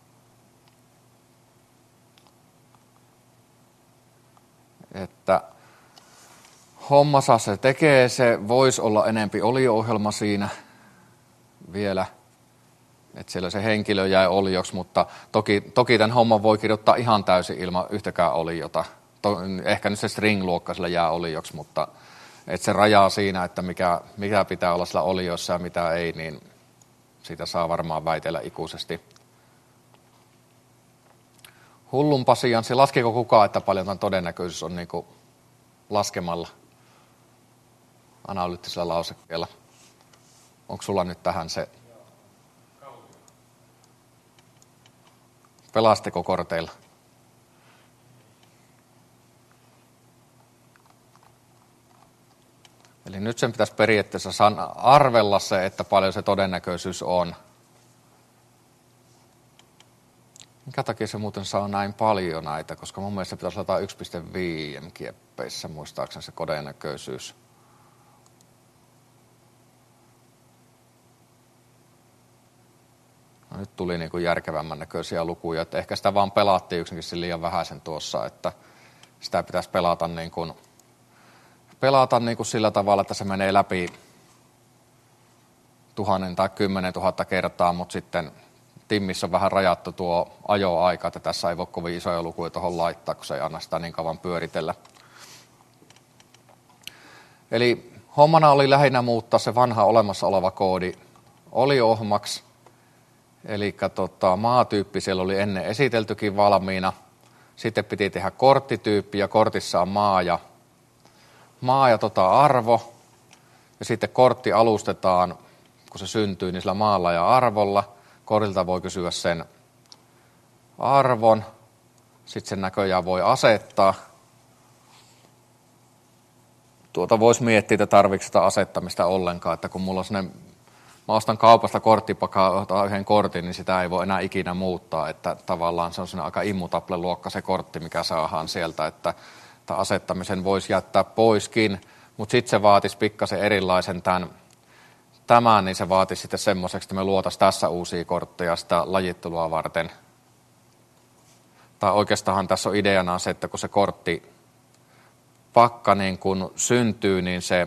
Speaker 1: Että hommansa se tekee, se voisi olla enempi olio-ohjelma siinä vielä, että siellä se henkilö jäi olioksi, mutta toki, toki tämän homman voi kirjoittaa ihan täysin ilman yhtäkään oliota. To, ehkä nyt se string-luokka sillä jää olioksi, mutta että se rajaa siinä, että mikä, mikä pitää olla sillä oliossa ja mitä ei, niin siitä saa varmaan väitellä ikuisesti. Hullun pasianssi, laskiko kukaan, että paljon tämän todennäköisyys on niin kuin laskemalla analyyttisellä lausekkeella? Onko sulla nyt tähän se? Pelasteko korteilla? Eli nyt sen pitäisi periaatteessa arvella se, että paljon se todennäköisyys on. Minkä takia se muuten saa näin paljon näitä, koska mun mielestä pitäisi laittaa yksi pilkku viisi kieppeissä, muistaakseni se todennäköisyys. No, nyt tuli niin kuin järkevämmän näköisiä lukuja, että ehkä sitä vaan pelattiin yksinkin liian vähäisen tuossa, että sitä pitäisi pelata niin kuin, pelata niin kuin sillä tavalla, että se menee läpi tuhannen tai kymmenen tuhatta kertaa, mutta sitten Timmissä on vähän rajattu tuo ajoaika, että tässä ei voi kovin isoja lukuja tuohon laittaa, kun se ei anna sitä niin kauan pyöritellä. Eli hommana oli lähinnä muuttaa se vanha olemassa oleva koodi oliohmaksi. Eli tota, maatyyppi siellä oli ennen esiteltykin valmiina. Sitten piti tehdä korttityyppi ja kortissa on maa ja, maa ja tota arvo. Ja sitten kortti alustetaan, kun se syntyy, niin sillä maalla ja arvolla. Kortilta voi kysyä sen arvon. Sitten sen näköjään voi asettaa. Tuota voisi miettiä, että tarvitsetko sitä asettamista ollenkaan, että kun mulla on sellainen, mä ostan kaupasta korttipakaa tai yhden kortin, niin sitä ei voi enää ikinä muuttaa, että tavallaan se on sellainen aika immutable-luokka se kortti, mikä saadaan sieltä, että, että asettamisen voisi jättää poiskin, mutta sitten se vaatisi pikkasen erilaisen tämän, tämän, niin se vaatisi sitten semmoiseksi, että me luotaisiin tässä uusia kortteja sitä lajittelua varten. Tai oikeastaan tässä on ideana se, että kun se kortti pakka niin kun syntyy, niin se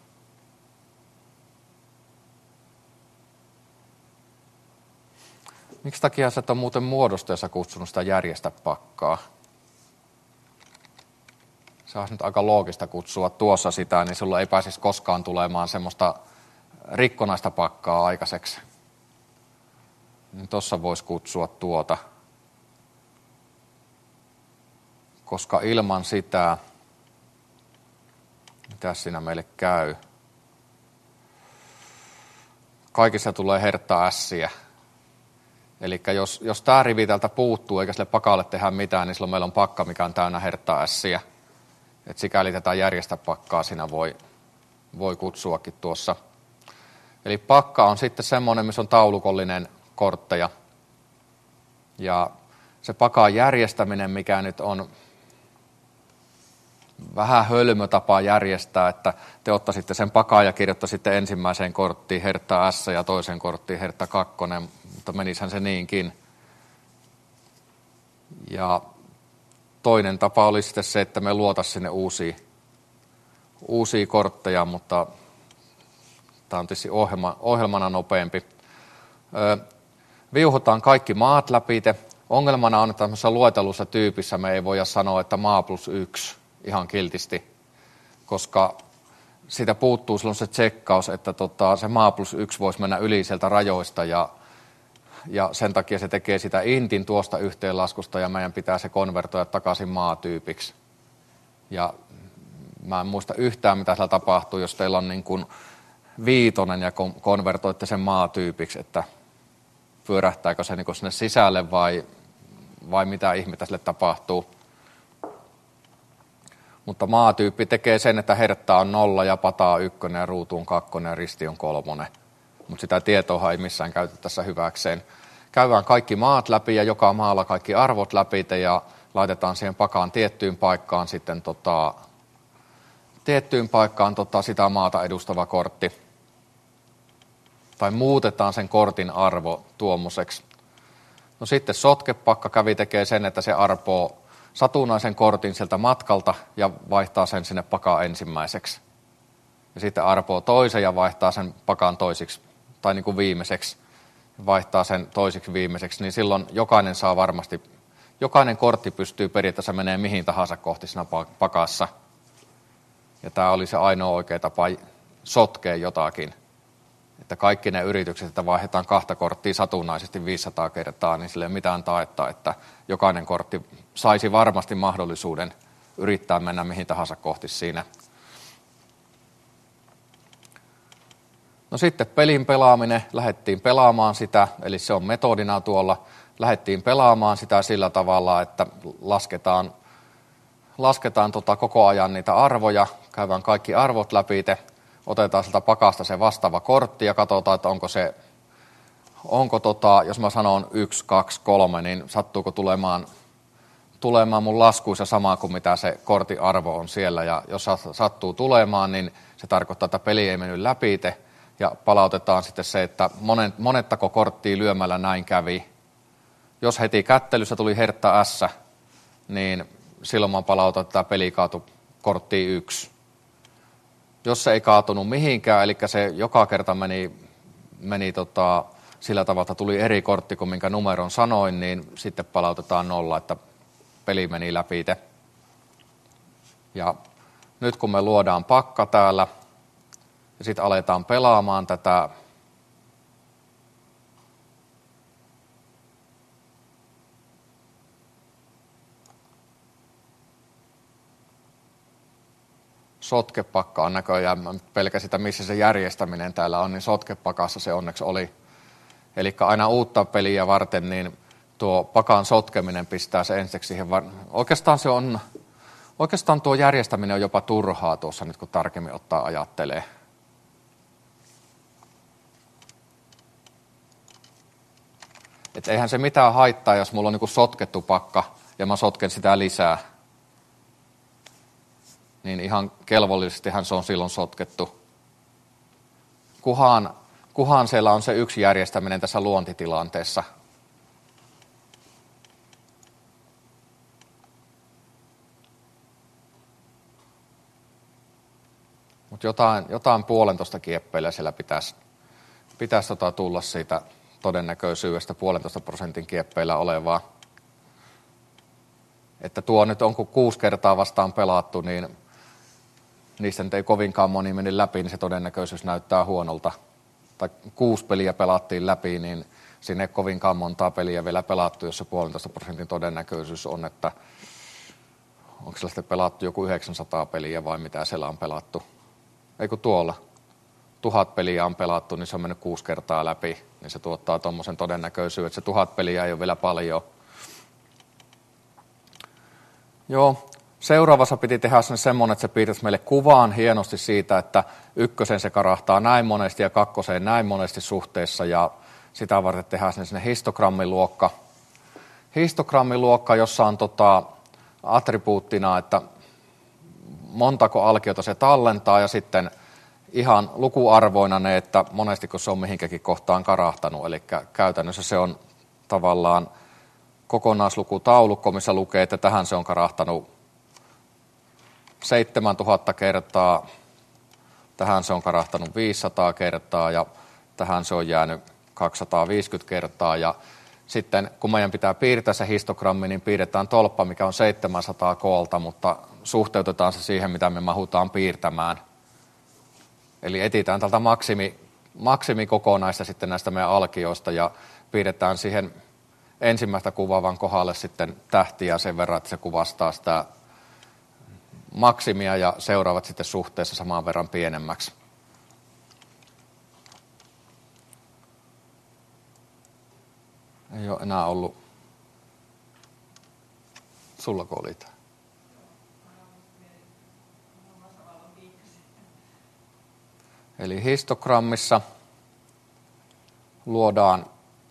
Speaker 1: miksi takia sä et ole muuten muodostajassa kutsunut sitä järjestä pakkaa? Se olisi nyt aika loogista kutsua tuossa sitä, niin sulla ei pääsisi koskaan tulemaan semmoista rikkonaista pakkaa aikaiseksi. Niin tuossa voisi kutsua tuota. Koska ilman sitä, mitä siinä meille käy? Kaikissa tulee hertta ässiä. Eli jos, jos tämä rivi täältä puuttuu eikä sille pakalle tehdä mitään, niin silloin meillä on pakka, mikä on täynnä hertta ässiä. Et sikäli tätä järjestä pakkaa siinä voi, voi kutsuakin tuossa. Eli pakka on sitten semmoinen, missä on taulukollinen kortteja. Ja se pakan järjestäminen, mikä nyt on vähän hölmö tapa järjestää, että te ottaisitte sen pakan ja kirjoittaisitte ensimmäiseen korttiin hertta S ja toiseen korttiin hertta kakkonen, mutta menishän se niinkin. Ja toinen tapa oli sitten se, että me luotaisiin sinne uusia, uusia kortteja, mutta tämä on tietysti ohjelma, ohjelmana nopeampi. Öö, viuhutaan kaikki maat läpi. Ongelmana on, että tämmöisessä luetelussa tyypissä me ei voida sanoa, että maa plus yksi ihan kiltisti, koska siitä puuttuu silloin se tsekkaus, että tota, se maa plus yksi voisi mennä yli sieltä rajoista ja, ja sen takia se tekee sitä intin tuosta yhteenlaskusta ja meidän pitää se konvertoida takaisin maatyypiksi. Ja mä en muista yhtään, mitä siellä tapahtuu, jos teillä on niin kuin viitonen ja konvertoitte sen maatyypiksi, että pyörähtääkö se niin kuin sinne sisälle vai, vai mitä ihmettä sille tapahtuu. Mutta maatyyppi tekee sen, että hertta on nolla ja pataa ykkönen ja ruutu on kakkonen ja risti on kolmonen. Mutta sitä tietoa ei missään käytetä tässä hyväkseen. Käydään kaikki maat läpi ja joka maalla kaikki arvot läpi ja laitetaan siihen pakaan tiettyyn paikkaan sitten tota, tiettyyn paikkaan tota, sitä maata edustava kortti. Tai muutetaan sen kortin arvo tuommoiseksi. No sitten sotkepakka kävi tekee sen, että se arpoo satunnaisen kortin sieltä matkalta ja vaihtaa sen sinne pakaan ensimmäiseksi. Ja sitten arpoo toisen ja vaihtaa sen pakaan toisiksi, tai niin kuin viimeiseksi, vaihtaa sen toisiksi viimeiseksi, niin silloin jokainen saa varmasti, jokainen kortti pystyy periaatteessa menee mihin tahansa kohti siinä pakassa. Ja tämä oli se ainoa oikea tapa sotkea jotakin. Että kaikki ne yritykset, että vaihdetaan kahta korttia satunnaisesti viisisataa kertaa, niin sillä ei ole mitään taetta, että jokainen kortti saisi varmasti mahdollisuuden yrittää mennä mihin tahansa kohti siinä. No sitten pelin pelaaminen, lähdettiin pelaamaan sitä, eli se on metodina tuolla, lähdettiin pelaamaan sitä sillä tavalla, että lasketaan, lasketaan tota koko ajan niitä arvoja, käydään kaikki arvot läpi, otetaan sieltä pakasta se vastaava kortti ja katsotaan, että onko se, onko tota, jos mä sanon yksi, kaksi, kolme, niin sattuuko tulemaan, tulemaan mun laskuissa samaa kuin mitä se kortin arvo on siellä. Ja jos sattuu tulemaan, niin se tarkoittaa, että peli ei mennyt läpi ja palautetaan sitten se, että monet, monettako korttia lyömällä näin kävi. Jos heti kättelyssä tuli hertta S, niin silloin mä palautan, että tämä peli kaatui korttiin yksi. Jos se ei kaatunut mihinkään, eli se joka kerta meni, meni tota, sillä tavalla, että tuli eri kortti kuin minkä numeron sanoin, niin sitten palautetaan nolla, että peli meni läpi. Ja nyt kun me luodaan pakka täällä ja sitten aletaan pelaamaan tätä sotkepakka on näköjään, mä pelkäsin sitä missä se järjestäminen täällä on, niin sotkepakassa se onneksi oli. Eli aina uutta peliä varten, niin tuo pakan sotkeminen pistää se ensiksi siihen. Var- oikeastaan, se on, oikeastaan tuo järjestäminen on jopa turhaa tuossa nyt, kun tarkemmin ottaa ajattelee. Et eihän se mitään haittaa, jos mulla on niin kuin sotkettu pakka ja mä sotken sitä lisää. Niin ihan kelvollisestihan se on silloin sotkettu. Kuhan, kuhan siellä on se yksi järjestäminen tässä luontitilanteessa. Mutta jotain, jotain puolentoista kieppeillä siellä pitäisi, pitäisi tota tulla siitä todennäköisyydestä puolentoista prosentin kieppeillä olevaa. Että tuo nyt on kun kuusi kertaa vastaan pelattu, niin niistä nyt ei kovinkaan moni meni läpi, niin se todennäköisyys näyttää huonolta. Tai kuusi peliä pelattiin läpi, niin siinä ei kovinkaan montaa peliä vielä pelattu, jos se puolentoista prosentin todennäköisyys on, että onko siellä sitten pelattu joku yhdeksänsataa peliä vai mitä siellä on pelattu. Ei kun tuolla. Tuhat peliä on pelattu, niin se on mennyt kuusi kertaa läpi, niin se tuottaa tuommoisen todennäköisyyden, että se tuhat peliä ei ole vielä paljon. Joo. Seuraavassa piti tehdä semmoinen, että se piirtäisi meille kuvaan hienosti siitä, että ykkösen se karahtaa näin monesti ja kakkoseen näin monesti suhteessa ja sitä varten tehdään sinne histogrammiluokka. Histogrammiluokka, jossa on tota attribuuttina, että montako alkiota se tallentaa ja sitten ihan lukuarvoina ne, että monesti kun se on mihinkäkin kohtaan karahtanut. Eli käytännössä se on tavallaan kokonaislukutaulukko, missä lukee, että tähän se on karahtanut seitsemäntuhatta kertaa, tähän se on karahtanut viisisataa kertaa ja tähän se on jäänyt kaksisataaviisikymmentä kertaa. Ja sitten kun meidän pitää piirtää se histogrammi, niin piirretään tolppa, mikä on seitsemänsataa koolta, mutta suhteutetaan se siihen, mitä me mahutaan piirtämään. Eli etsitään tältä maksimi, maksimikokonaista sitten näistä meidän alkioista ja piirretään siihen ensimmäistä kuvaavan kohdalle sitten tähtiä sen verran, että se kuvastaa sitä maksimia ja seuraavat sitten suhteessa saman verran pienemmäksi. Ei ole enää ollut. Sullako oli tämä? Eli histogrammissa luodaan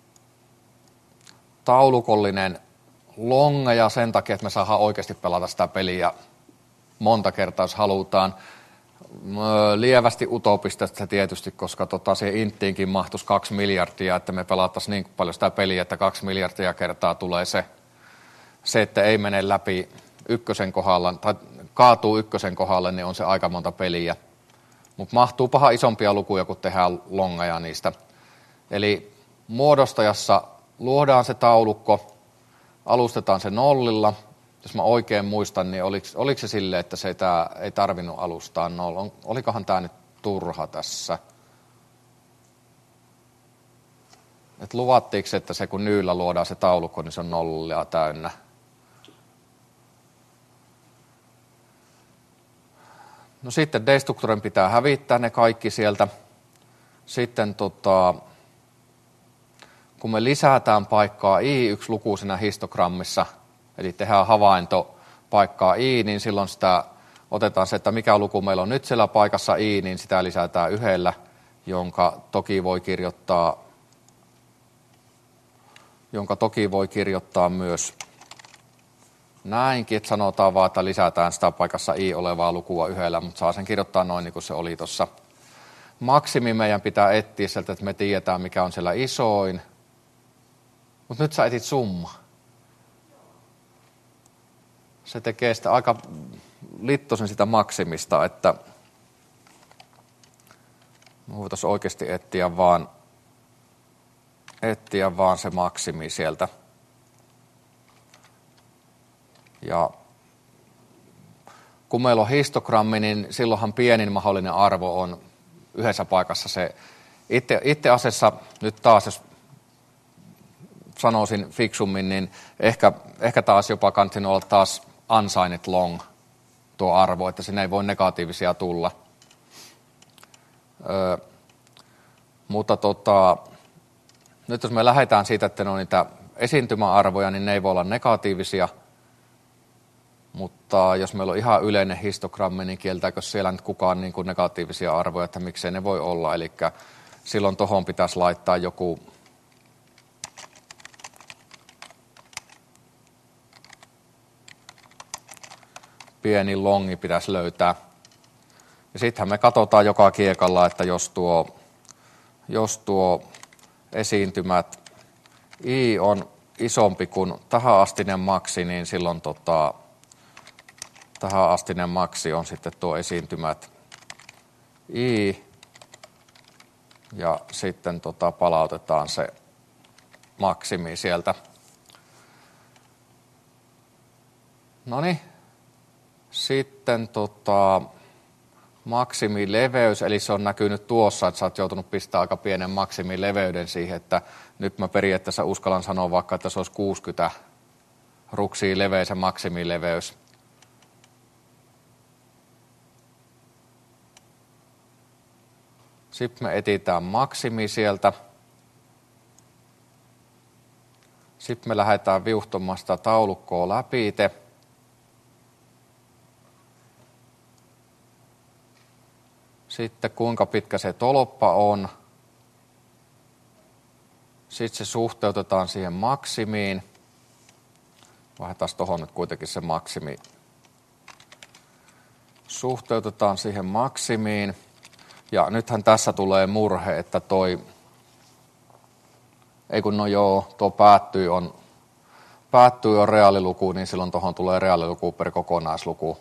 Speaker 1: taulukollinen longeja sen takia, että me saadaan oikeasti pelata sitä peliä monta kertaa, jos halutaan. Lievästi utopista tietysti, koska tota, siihen inttiinkin mahtuisi kaksi miljardia, että me pelattaisiin niin paljon sitä peliä, että kaksi miljardia kertaa tulee se, se, että ei mene läpi ykkösen kohdalla, tai kaatuu ykkösen kohdalle, niin on se aika monta peliä. Mutta mahtuu paha isompia lukuja, kun tehdään longeja niistä. Eli muodostajassa luodaan se taulukko, alustetaan se nollilla. Jos mä oikein muistan, niin oliko, oliko se silleen, että se tää ei tarvinnut alustaa nolla? Olikohan tämä nyt turha tässä? Et luvattiinko, että se kun nyyllä luodaan se taulukko, niin se on nollia täynnä? No sitten destruktorin pitää hävittää ne kaikki sieltä. Sitten tota, kun me lisätään paikkaa i yksi lukuisena histogrammissa, eli tehdään havainto paikkaa i, niin silloin sitä otetaan se, että mikä luku meillä on nyt siellä paikassa i, niin sitä lisätään yhdellä, jonka toki voi kirjoittaa, jonka toki voi kirjoittaa myös näinkin, että sanotaan vaan, että lisätään sitä paikassa i olevaa lukua yhdellä, mutta saa sen kirjoittaa noin niin kuin se oli tuossa. Maksimi meidän pitää etsiä sieltä, että me tiedetään, mikä on siellä isoin. Mutta nyt sä etit summa. Se tekee sitä aika littosen sitä maksimista, että me voitaisiin oikeasti etsiä vaan, etsiä vaan se maksimi sieltä. Ja kun meillä on histogrammi, niin silloinhan pienin mahdollinen arvo on yhdessä paikassa se. Itse, itse asiassa nyt taas, jos sanoisin fiksummin, niin ehkä, ehkä taas jopa kansin olla taas unsigned long tuo arvo, että sinne ei voi negatiivisia tulla. Öö, mutta tota, nyt jos me lähdetään siitä, että ne on niitä esiintymäarvoja, niin ne ei voi olla negatiivisia. Mutta jos meillä on ihan yleinen histogrammi, niin kieltääkö siellä nyt kukaan niin kuin negatiivisia arvoja, että miksei ne voi olla. Eli silloin tuohon pitäisi laittaa joku pieni longi pitäisi löytää. Ja sittenhän me katsotaan joka kiekalla, että jos tuo, jos tuo esiintymät i on isompi kuin tähänastinen maksi, niin silloin tota, tähänastinen maksi on sitten tuo esiintymät i, ja sitten tota palautetaan se maksimi sieltä. Noniin, sitten tota, maksimileveys, eli se on näkynyt tuossa, että sä oot joutunut pistämään aika pienen maksimileveyden siihen, että nyt mä periaatteessa uskallan sanoa vaikka, että se olisi kuusikymmentä ruksia leveä se maksimileveys. Sitten me etsitään maksimi sieltä. Sitten me lähdetään viuhtomaan sitä taulukkoa läpi. Sitten kuinka pitkä se tolppa on. Sitten se suhteutetaan siihen maksimiin. Vaihdetaan tuohon nyt kuitenkin se maksimi. Suhteutetaan siihen maksimiin. Ja nythän tässä tulee murhe, että toi, ei kun no joo, tuo päättyy on, päättyy on reaaliluku, niin silloin tuohon tulee reaaliluku per kokonaisluku.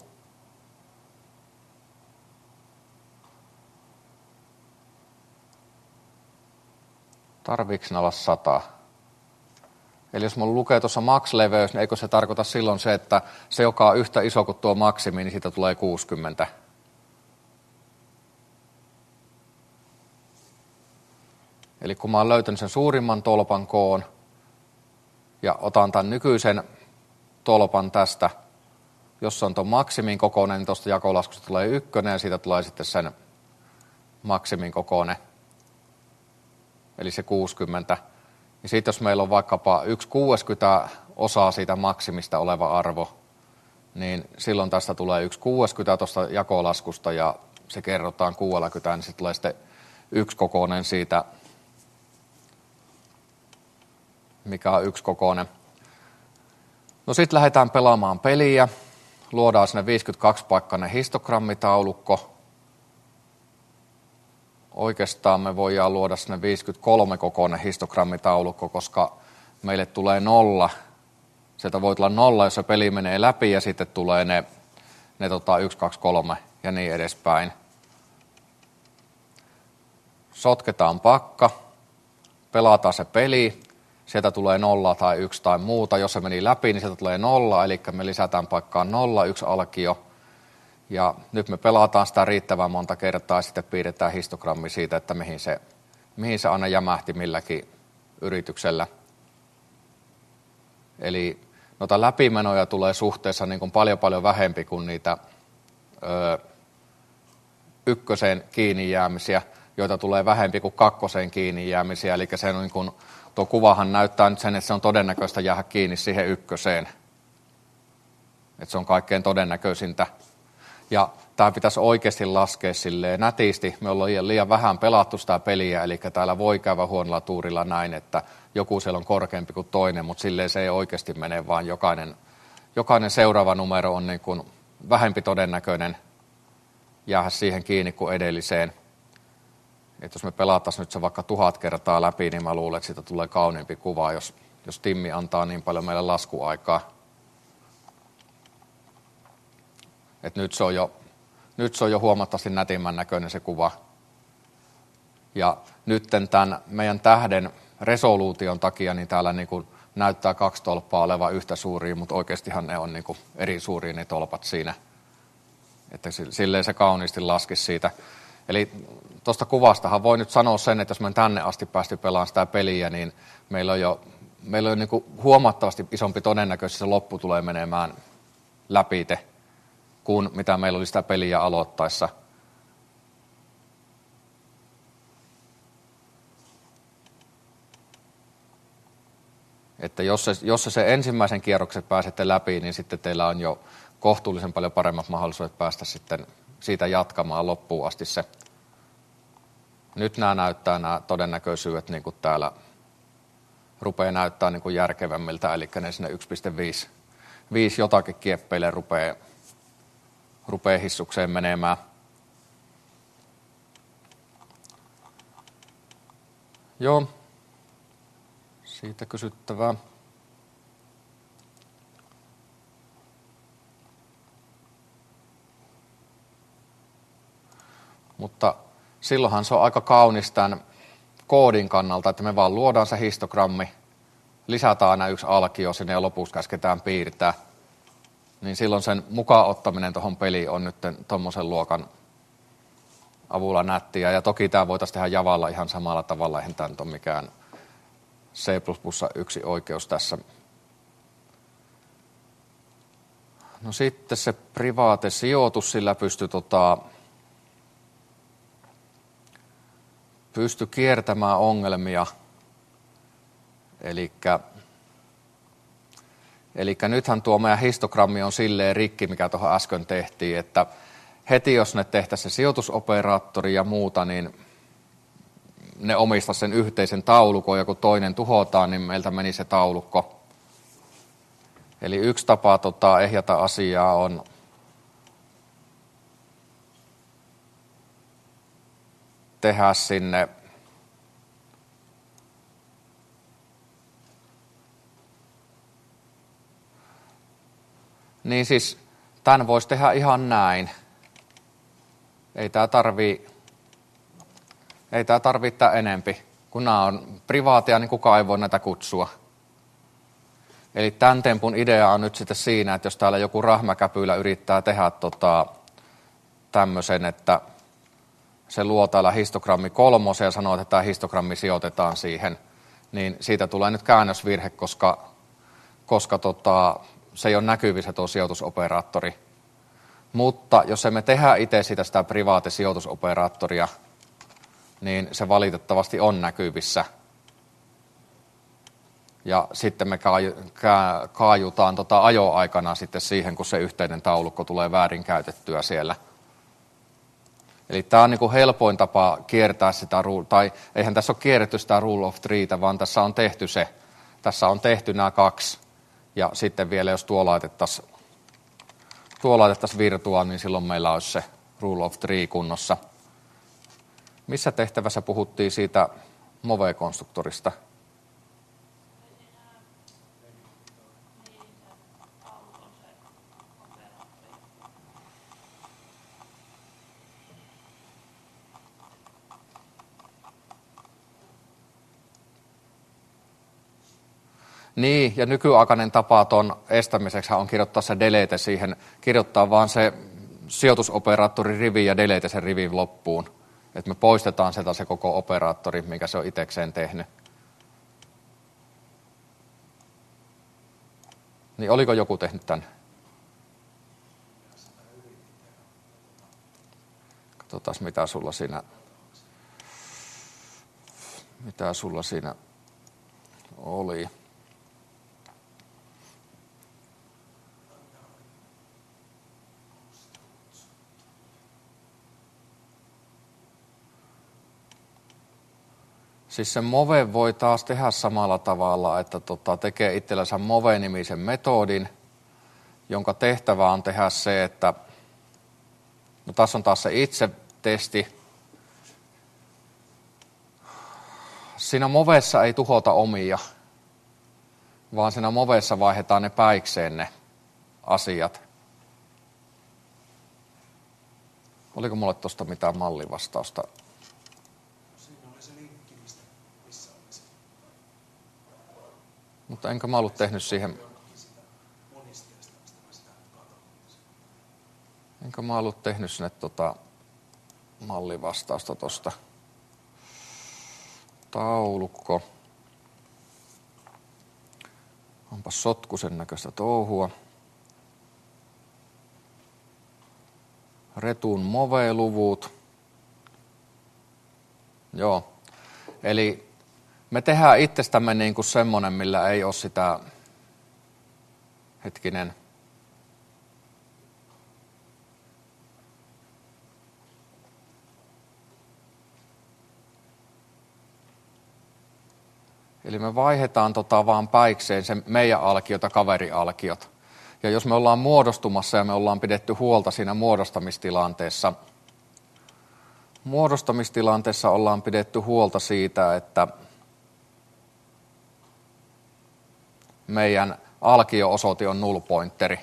Speaker 1: Tarviiko ne olla sata? Eli jos mulla lukee tuossa max-leveys, niin eikö se tarkoita silloin se, että se, joka on yhtä iso kuin tuo maksimi, niin siitä tulee kuusikymmentä. Eli kun mä oon löytänyt sen suurimman tolpan koon ja otan tämän nykyisen tolpan tästä, jos se on tuon maksimin kokoinen, niin tuosta jakolaskusta tulee ykkönen ja siitä tulee sitten sen maksimin kokoinen, eli se kuusikymmentä. Ja sitten jos meillä on vaikkapa yksi kuudeskymmenes osaa siitä maksimista oleva arvo, niin silloin tästä tulee yksi kuudeskymmenes tuosta jakolaskusta ja se kerrotaan kuusikymmentä, niin sitten tulee sitten yksi kokoinen siitä, mikä on yksi kokoinen. No sitten lähdetään pelaamaan peliä. Luodaan sinne viisikymmentäkaksi-paikkainen histogrammitaulukko. Oikeastaan me voidaan luoda sinne viisikymmentäkolme-kokoinen histogrammitaulukko, koska meille tulee nolla. Sieltä voi tulla nolla, jos se peli menee läpi, ja sitten tulee ne, ne tota yksi, kaksi, kolme ja niin edespäin. Sotketaan pakka, pelataan se peli. Sieltä tulee nolla tai yksi tai muuta. Jos se meni läpi, niin sieltä tulee nolla, eli me lisätään paikkaan nolla, yksi alkio. Ja nyt me pelataan sitä riittävän monta kertaa ja sitten piirretään histogrammi siitä, että mihin se, mihin se aina jämähti milläkin yrityksellä. Eli noita läpimenoja tulee suhteessa niin kuin paljon paljon vähempi kuin niitä ö, ykköseen kiinni jäämisiä, joita tulee vähempi kuin kakkoseen kiinni jäämisiä. Eli se on niin kuin, tuo kuvahan näyttää nyt sen, että se on todennäköistä jäädä kiinni siihen ykköseen. Että se on kaikkein todennäköisintä. Ja tämä pitäisi oikeasti laskea silleen nätisti. Me ollaan liian, liian vähän pelattu sitä peliä, eli täällä voi käydä huonolla tuurilla näin, että joku siellä on korkeampi kuin toinen, mutta silleen se ei oikeasti mene, vaan jokainen, jokainen seuraava numero on niin kuin vähempi todennäköinen jäädä siihen kiinni kuin edelliseen. Että jos me pelattaisiin nyt se vaikka tuhat kertaa läpi, niin mä luulen, että siitä tulee kauniimpi kuva, jos, jos Timmi antaa niin paljon meille laskuaikaa. Että nyt se on jo, nyt se on jo huomattavasti nätimmän näköinen se kuva. Ja nyt tämän meidän tähden resoluution takia niin täällä niin kuin näyttää kaksi tolppaa olevan yhtä suuria, mutta oikeastihan ne on niin kuin eri suuria ne tolpat siinä. Että silleen se kauniisti laskisi siitä. Eli tuosta kuvastahan voi nyt sanoa sen, että jos me tänne asti päästy pelaamaan sitä peliä, niin meillä on jo, meillä on niin kuin huomattavasti isompi todennäköisesti se loppu tulee menemään läpite, kuin mitä meillä oli sitä peliä aloittaessa. Että jos se, jos se ensimmäisen kierroksen pääsette läpi, niin sitten teillä on jo kohtuullisen paljon paremmat mahdollisuudet päästä sitten siitä jatkamaan loppuun asti se. Nyt nämä näyttää nämä todennäköisyydet niin kuin täällä rupeaa näyttää niin kuin järkevämmiltä, eli ne sinne yksi pilkku viisi jotakin kieppeille rupeaa, rupeaa hissukseen menemään. Joo, siitä kysyttävää. Mutta silloinhan se on aika kaunis tämän koodin kannalta, että me vaan luodaan se histogrammi, lisätään aina yksi alkio sinne ja lopuksi käsketään piirtää. Niin silloin sen mukaan ottaminen tuohon peliin on nyt tuommoisen luokan avulla nättiä. Ja toki tämä voitaisiin tehdä Javalla ihan samalla tavalla, eihän tämä nyt ole mikään C plus plus yksi oikeus tässä. No sitten se privaate sijoitus, sillä pystyy tota, pysty kiertämään ongelmia. Elikkä, elikkä nythän tuo meidän histogrammi on silleen rikki, mikä tuohon äsken tehtiin, että heti jos ne tehtäisiin se sijoitusoperaattori ja muuta, niin ne omistaisi sen yhteisen taulukon ja kun toinen tuhotaan, niin meiltä meni se taulukko. Eli yksi tapa tota, ehjätä asiaa on tehdä sinne niin siis tämän voisi tehdä ihan näin. Ei tämä tarvii ei tämä tarvitse enempi, kun nämä on privaatia, niin kukaan ei voi näitä kutsua. Eli tämän tempun idea on nyt sitten siinä, että jos täällä joku rahmäkäpylä yrittää tehdä tota, tämmöisen, että se luo täällä histogrammi kolmosen ja sanoo, että tämä histogrammi sijoitetaan siihen, niin siitä tulee nyt käännösvirhe, koska, koska tota, se ei ole näkyvissä tuo sijoitusoperaattori. Mutta jos emme tehdä itse sitä, sitä privaate sijoitusoperaattoria, niin se valitettavasti on näkyvissä. Ja sitten me kaajutaan tota ajoaikana sitten siihen, kun se yhteinen taulukko tulee väärinkäytettyä siellä. Eli tämä on niin kuin helpoin tapa kiertää sitä, tai eihän tässä ole kierretty sitä rule of threetä, vaan tässä on tehty se. Tässä on tehty nämä kaksi. Ja sitten vielä, jos tuo laitettaisiin tuo laitettaisiin virtuaan, niin silloin meillä olisi se rule of three kunnossa. Missä tehtävässä puhuttiin siitä Move-konstruktorista? Niin, ja nykyaikainen tapa tuon estämiseksi on kirjoittaa se delete siihen, kirjoittaa vaan se sijoitusoperaattorin rivi ja delete sen rivin loppuun. Että me poistetaan sieltä se koko operaattori, mikä se on itsekseen tehnyt. Niin oliko joku tehnyt tämän? Katsotaan, mitä sulla siinä, mitä sulla siinä oli. Siis se Move voi taas tehdä samalla tavalla, että tota, tekee itsellänsä Move-nimisen metodin, jonka tehtävä on tehdä se, että no tässä on taas se itse testi. Siinä Movessa ei tuhota omia, vaan siinä Movessa vaihdetaan ne päikseen ne asiat. Oliko mulle tuosta mitään mallivastausta?
Speaker 2: Siinä oli se linkki, mistä, missä oli se.
Speaker 1: Mutta enkä mä ollut tehnyt siihen,
Speaker 2: Sitä monisteesta, mistä mä sitä katson.
Speaker 1: enkä mä ollut tehnyt sinne tota mallivastausta tuosta. Taulukko. Onpa sotkusen näköistä touhua. Retun Move-luvut. Joo. Eli me tehdään itsestämme niin kuin semmoinen, millä ei ole sitä, hetkinen, eli me vaihdetaan tota vaan päikseen se meidän alkiot ja kaverialkiot. Ja jos me ollaan muodostumassa ja me ollaan pidetty huolta siinä muodostamistilanteessa, muodostamistilanteessa ollaan pidetty huolta siitä, että meidän alkio-osoite on null pointeri.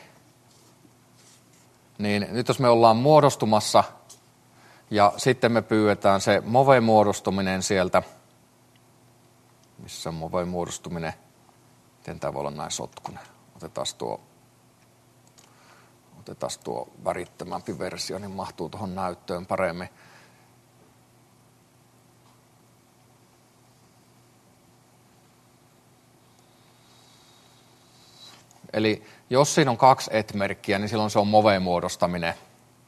Speaker 1: Niin nyt jos me ollaan muodostumassa ja sitten me pyydetään se Move-muodostuminen sieltä, missä on Move-muodostuminen, miten tämä voi olla näin sotkunen, otetaan tuo Otetaan tuo värittömämpi versio, niin mahtuu tuohon näyttöön paremmin. Eli jos siinä on kaksi et-merkkiä, niin silloin se on Move-muodostaminen.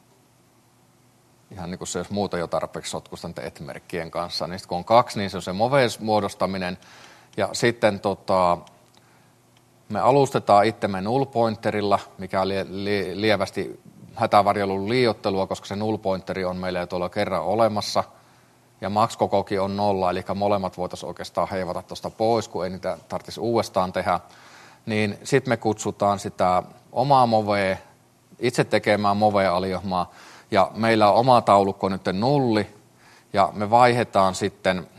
Speaker 1: Ihan niin kuin se olisi muuta jo tarpeeksi sotkusta et-merkkien kanssa. Niin sitten kun on kaksi, niin se on se Move-muodostaminen. Ja sitten tota, me alustetaan itsemme null-pointerilla, mikä on lievästi hätävarjelun liioittelua, koska se null-pointeri on meillä jo tuolla kerran olemassa. Ja max-kokokin on nolla, eli molemmat voitaisiin oikeastaan heivata tuosta pois, kun ei niitä tarvitsisi uudestaan tehdä. Niin sitten me kutsutaan sitä omaa Movea, itse tekemään Move-aliohmaa, ja meillä on oma taulukko nyt nulli, ja me vaihdetaan sitten,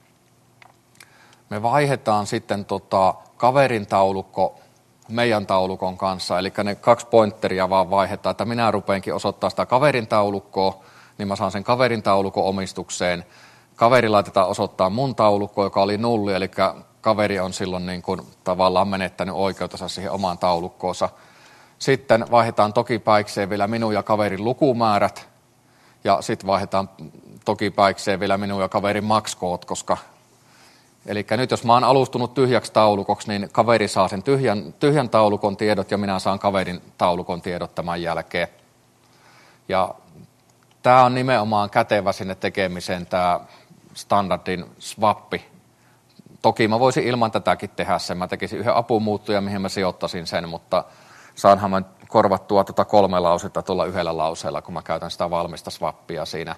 Speaker 1: me vaihdetaan sitten tota kaverin taulukko meidän taulukon kanssa, eli ne kaksi pointteria vaan vaihdetaan, että minä rupeenkin osoittaa sitä kaverin taulukkoa, niin mä saan sen kaverin taulukon omistukseen. Kaveri laitetaan osoittaa mun taulukkoon, joka oli nulli, eli kaveri on silloin niin kuin tavallaan menettänyt oikeutensa siihen omaan taulukkoonsa. Sitten vaihdetaan toki päikseen vielä minun ja kaverin lukumäärät, ja sitten vaihdetaan toki päikseen vielä minun ja kaverin max-koot, koska eli nyt jos mä oon alustunut tyhjäksi taulukoksi, niin kaveri saa sen tyhjän, tyhjän taulukon tiedot ja minä saan kaverin taulukon tiedot tämän jälkeen. Ja tämä on nimenomaan kätevä sinne tekemiseen, tämä standardin swappi. Toki mä voisin ilman tätäkin tehdä sen. Mä tekisin yhden apumuuttuja, mihin mä sijoittaisin sen, mutta saanhan mä korvattua tuota kolme lausetta tuolla yhdellä lauseella, kun mä käytän sitä valmista swappia siinä.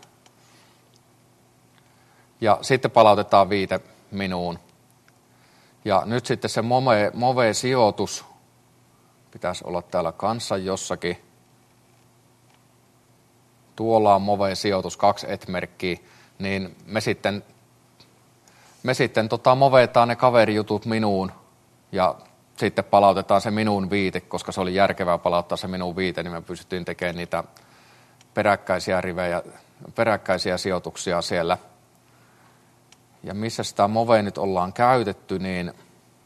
Speaker 1: Ja sitten palautetaan viite minuun. Ja nyt sitten se Move, Move-sijoitus pitäisi olla täällä kanssa jossakin. Tuolla on Move-sijoitus, kaksi et-merkkiä, niin me sitten, me sitten tota movetaan ne kaverijutut minuun ja sitten palautetaan se minun viite, koska se oli järkevää palauttaa se minun viite, niin me pystyttiin tekemään niitä peräkkäisiä rivejä, peräkkäisiä sijoituksia siellä. Ja missä sitä Movea nyt ollaan käytetty, niin,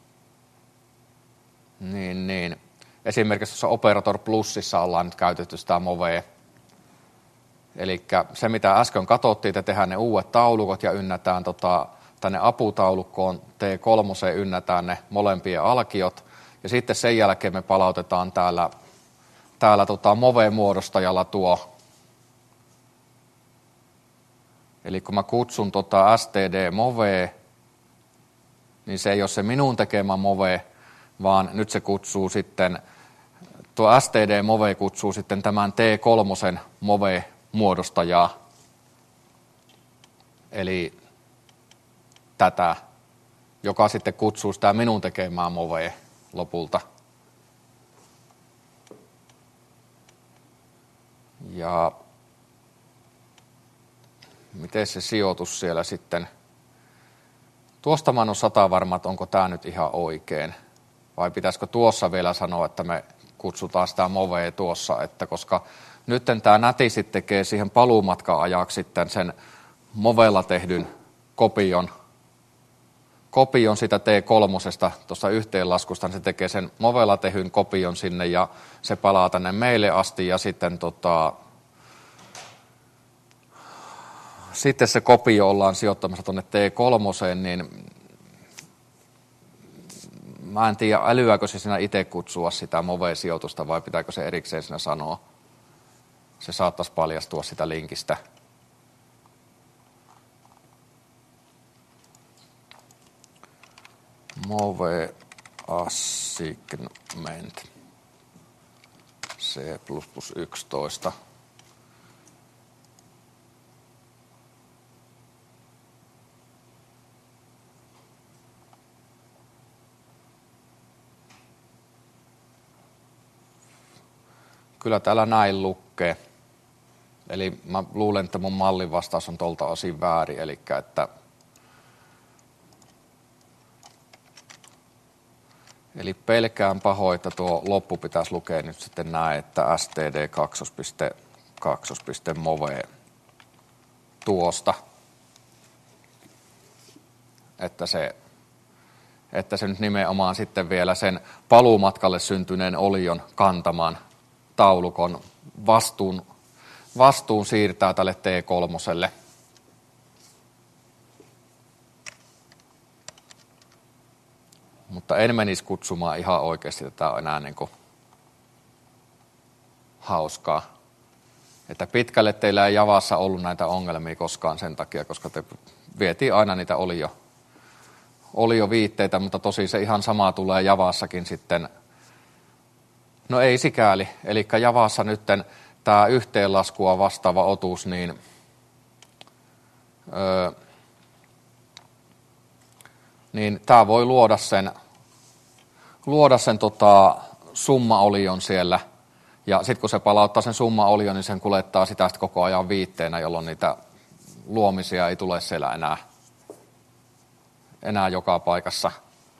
Speaker 1: niin, niin. esimerkiksi tuossa Operator Plusissa ollaan nyt käytetty sitä Movea. Eli se, mitä äsken katsottiin, että tehdään ne uudet taulukot ja ynnätään tota, tänne aputaulukkoon T kolme ynnätään ne molempien alkiot. Ja sitten sen jälkeen me palautetaan täällä, täällä tota Move-muodostajalla tuo. Eli kun mä kutsun tota std Move, niin se ei ole se minun tekemä Move, vaan nyt se kutsuu sitten, tuo std Move kutsuu sitten tämän T kolme Move-muodostajaa. Eli tätä, joka sitten kutsuu sitä minun tekemään movea lopulta. Ja miten se sijoitus siellä sitten? Tuosta mä en ole sata varma, että onko tämä nyt ihan oikein. Vai pitäisikö tuossa vielä sanoa, että me kutsutaan sitä movea tuossa, että koska nyt tämä näti sitten tekee siihen paluumatkan ajaksi sitten sen movella tehdyn kopion, kopion sitä T kolme tuosta yhteenlaskusta, niin se tekee sen movella tehyn kopion sinne ja se palaa tänne meille asti ja sitten tota, sitten se kopio ollaan sijoittamassa tuonne T kolme, niin mä en tiedä, älyääkö se siinä itse kutsua sitä move-sijoitusta vai pitääkö se erikseen siinä sanoa. Se saattaisi paljastua sitä linkistä. Move assignment C plus plus yksitoista. Kyllä täällä näin lukee. Eli mä luulen, että mun mallin vastaus on tuolta osin väärin, eli että eli pelkään pahoin, että tuo loppu pitäisi lukea nyt sitten näin, että std kaksi move tuosta, että se, että se nyt nimenomaan sitten vielä sen paluumatkalle syntyneen olion kantaman taulukon vastuun, vastuun siirtää tälle T kolme. Mutta en menisi kutsumaan ihan oikeasti tätä enää niin kuin hauskaa. Että pitkälle teillä ei Javassa ollut näitä ongelmia koskaan sen takia, koska te vietiin aina niitä olio, olioviitteitä, mutta tosi se ihan sama tulee Javassakin sitten. No ei sikäli, eli Javassa nytten tämä yhteenlaskua vastaava otus, niin öö, niin tämä voi luoda sen, luoda sen tota, summa-olion siellä, ja sitten kun se palauttaa sen summa-olion, niin sen kuljettaa sitä sit koko ajan viitteenä, jolloin niitä luomisia ei tule siellä enää, enää joka paikassa.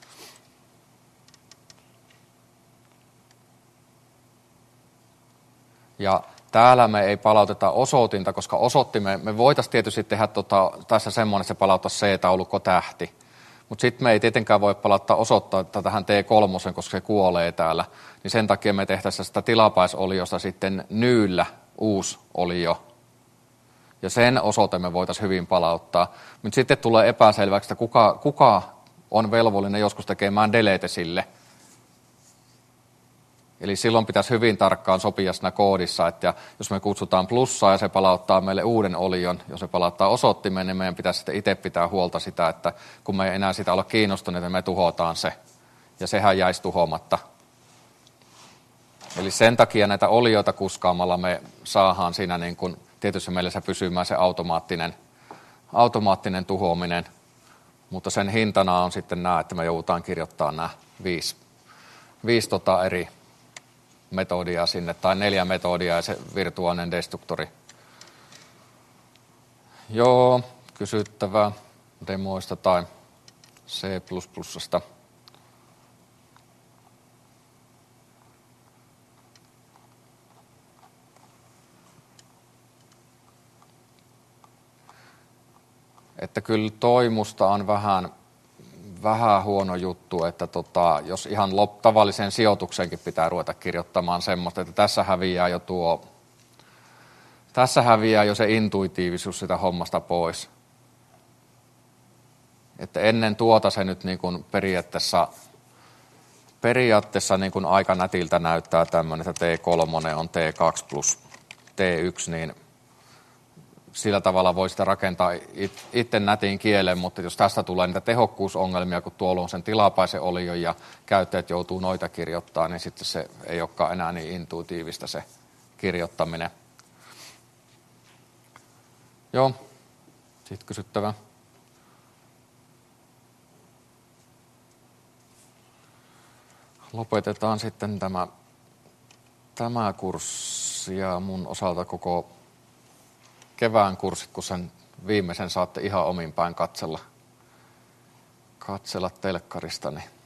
Speaker 1: Ja täällä me ei palauteta osoitinta, koska osoittimme, me voitaisiin tietysti tehdä tota, tässä semmoinen, että se palauttaa C-taulukko tähti. Mutta sitten me ei tietenkään voi palauttaa osoittaa tähän T kolme, koska se kuolee täällä. Niin sen takia me tehtäisiin sitä tilapäisoliosta sitten nyyllä uusi olio. Ja sen osoite me voitaisiin hyvin palauttaa. Mutta sitten tulee epäselväksi, että kuka, kuka on velvollinen joskus tekemään delete sille. Eli silloin pitäisi hyvin tarkkaan sopia siinä koodissa, että jos me kutsutaan plussaa ja se palauttaa meille uuden olion, jos se palauttaa osoittimen, niin meidän pitäisi sitten itse pitää huolta sitä, että kun me ei enää sitä olla kiinnostuneita, me tuhotaan se. Ja sehän jäisi tuhoamatta. Eli sen takia näitä olioita kuskaamalla me saadaan siinä niin kuin tietysti mielessä pysymään se automaattinen, automaattinen tuhoaminen. Mutta sen hintana on sitten nämä, että me joudutaan kirjoittamaan nämä viisi, viisi tota eri metodia sinne, tai neljä metodia ja se virtuaalinen destruktori. Joo, kysyttävää demoista tai C plus plusasta. Että kyllä toimusta on vähän, vähän huono juttu, että tota, jos ihan lop, tavalliseen sijoitukseenkin pitää ruveta kirjoittamaan semmoista, että tässä häviää jo tuo, tässä häviää jo se intuitiivisuus sitä hommasta pois. Että ennen tuota se nyt niin kuin periaatteessa, periaatteessa niin kuin aika nätiltä näyttää tämmöinen, että T kolme on T kaksi plus T yksi, niin sillä tavalla voi sitä rakentaa itse nätin kielen, mutta jos tästä tulee niitä tehokkuusongelmia, kun tuolla on sen tilapäisen olion ja käyttäjät joutuu noita kirjoittaa, niin sitten se ei olekaan enää niin intuitiivista se kirjoittaminen. Joo, sitten kysyttävä. lopetetaan sitten tämä, tämä kurssi ja mun osalta koko kevään kurssit, kun sen viimeisen saatte ihan omin päin katsella, katsella telkkarista, niin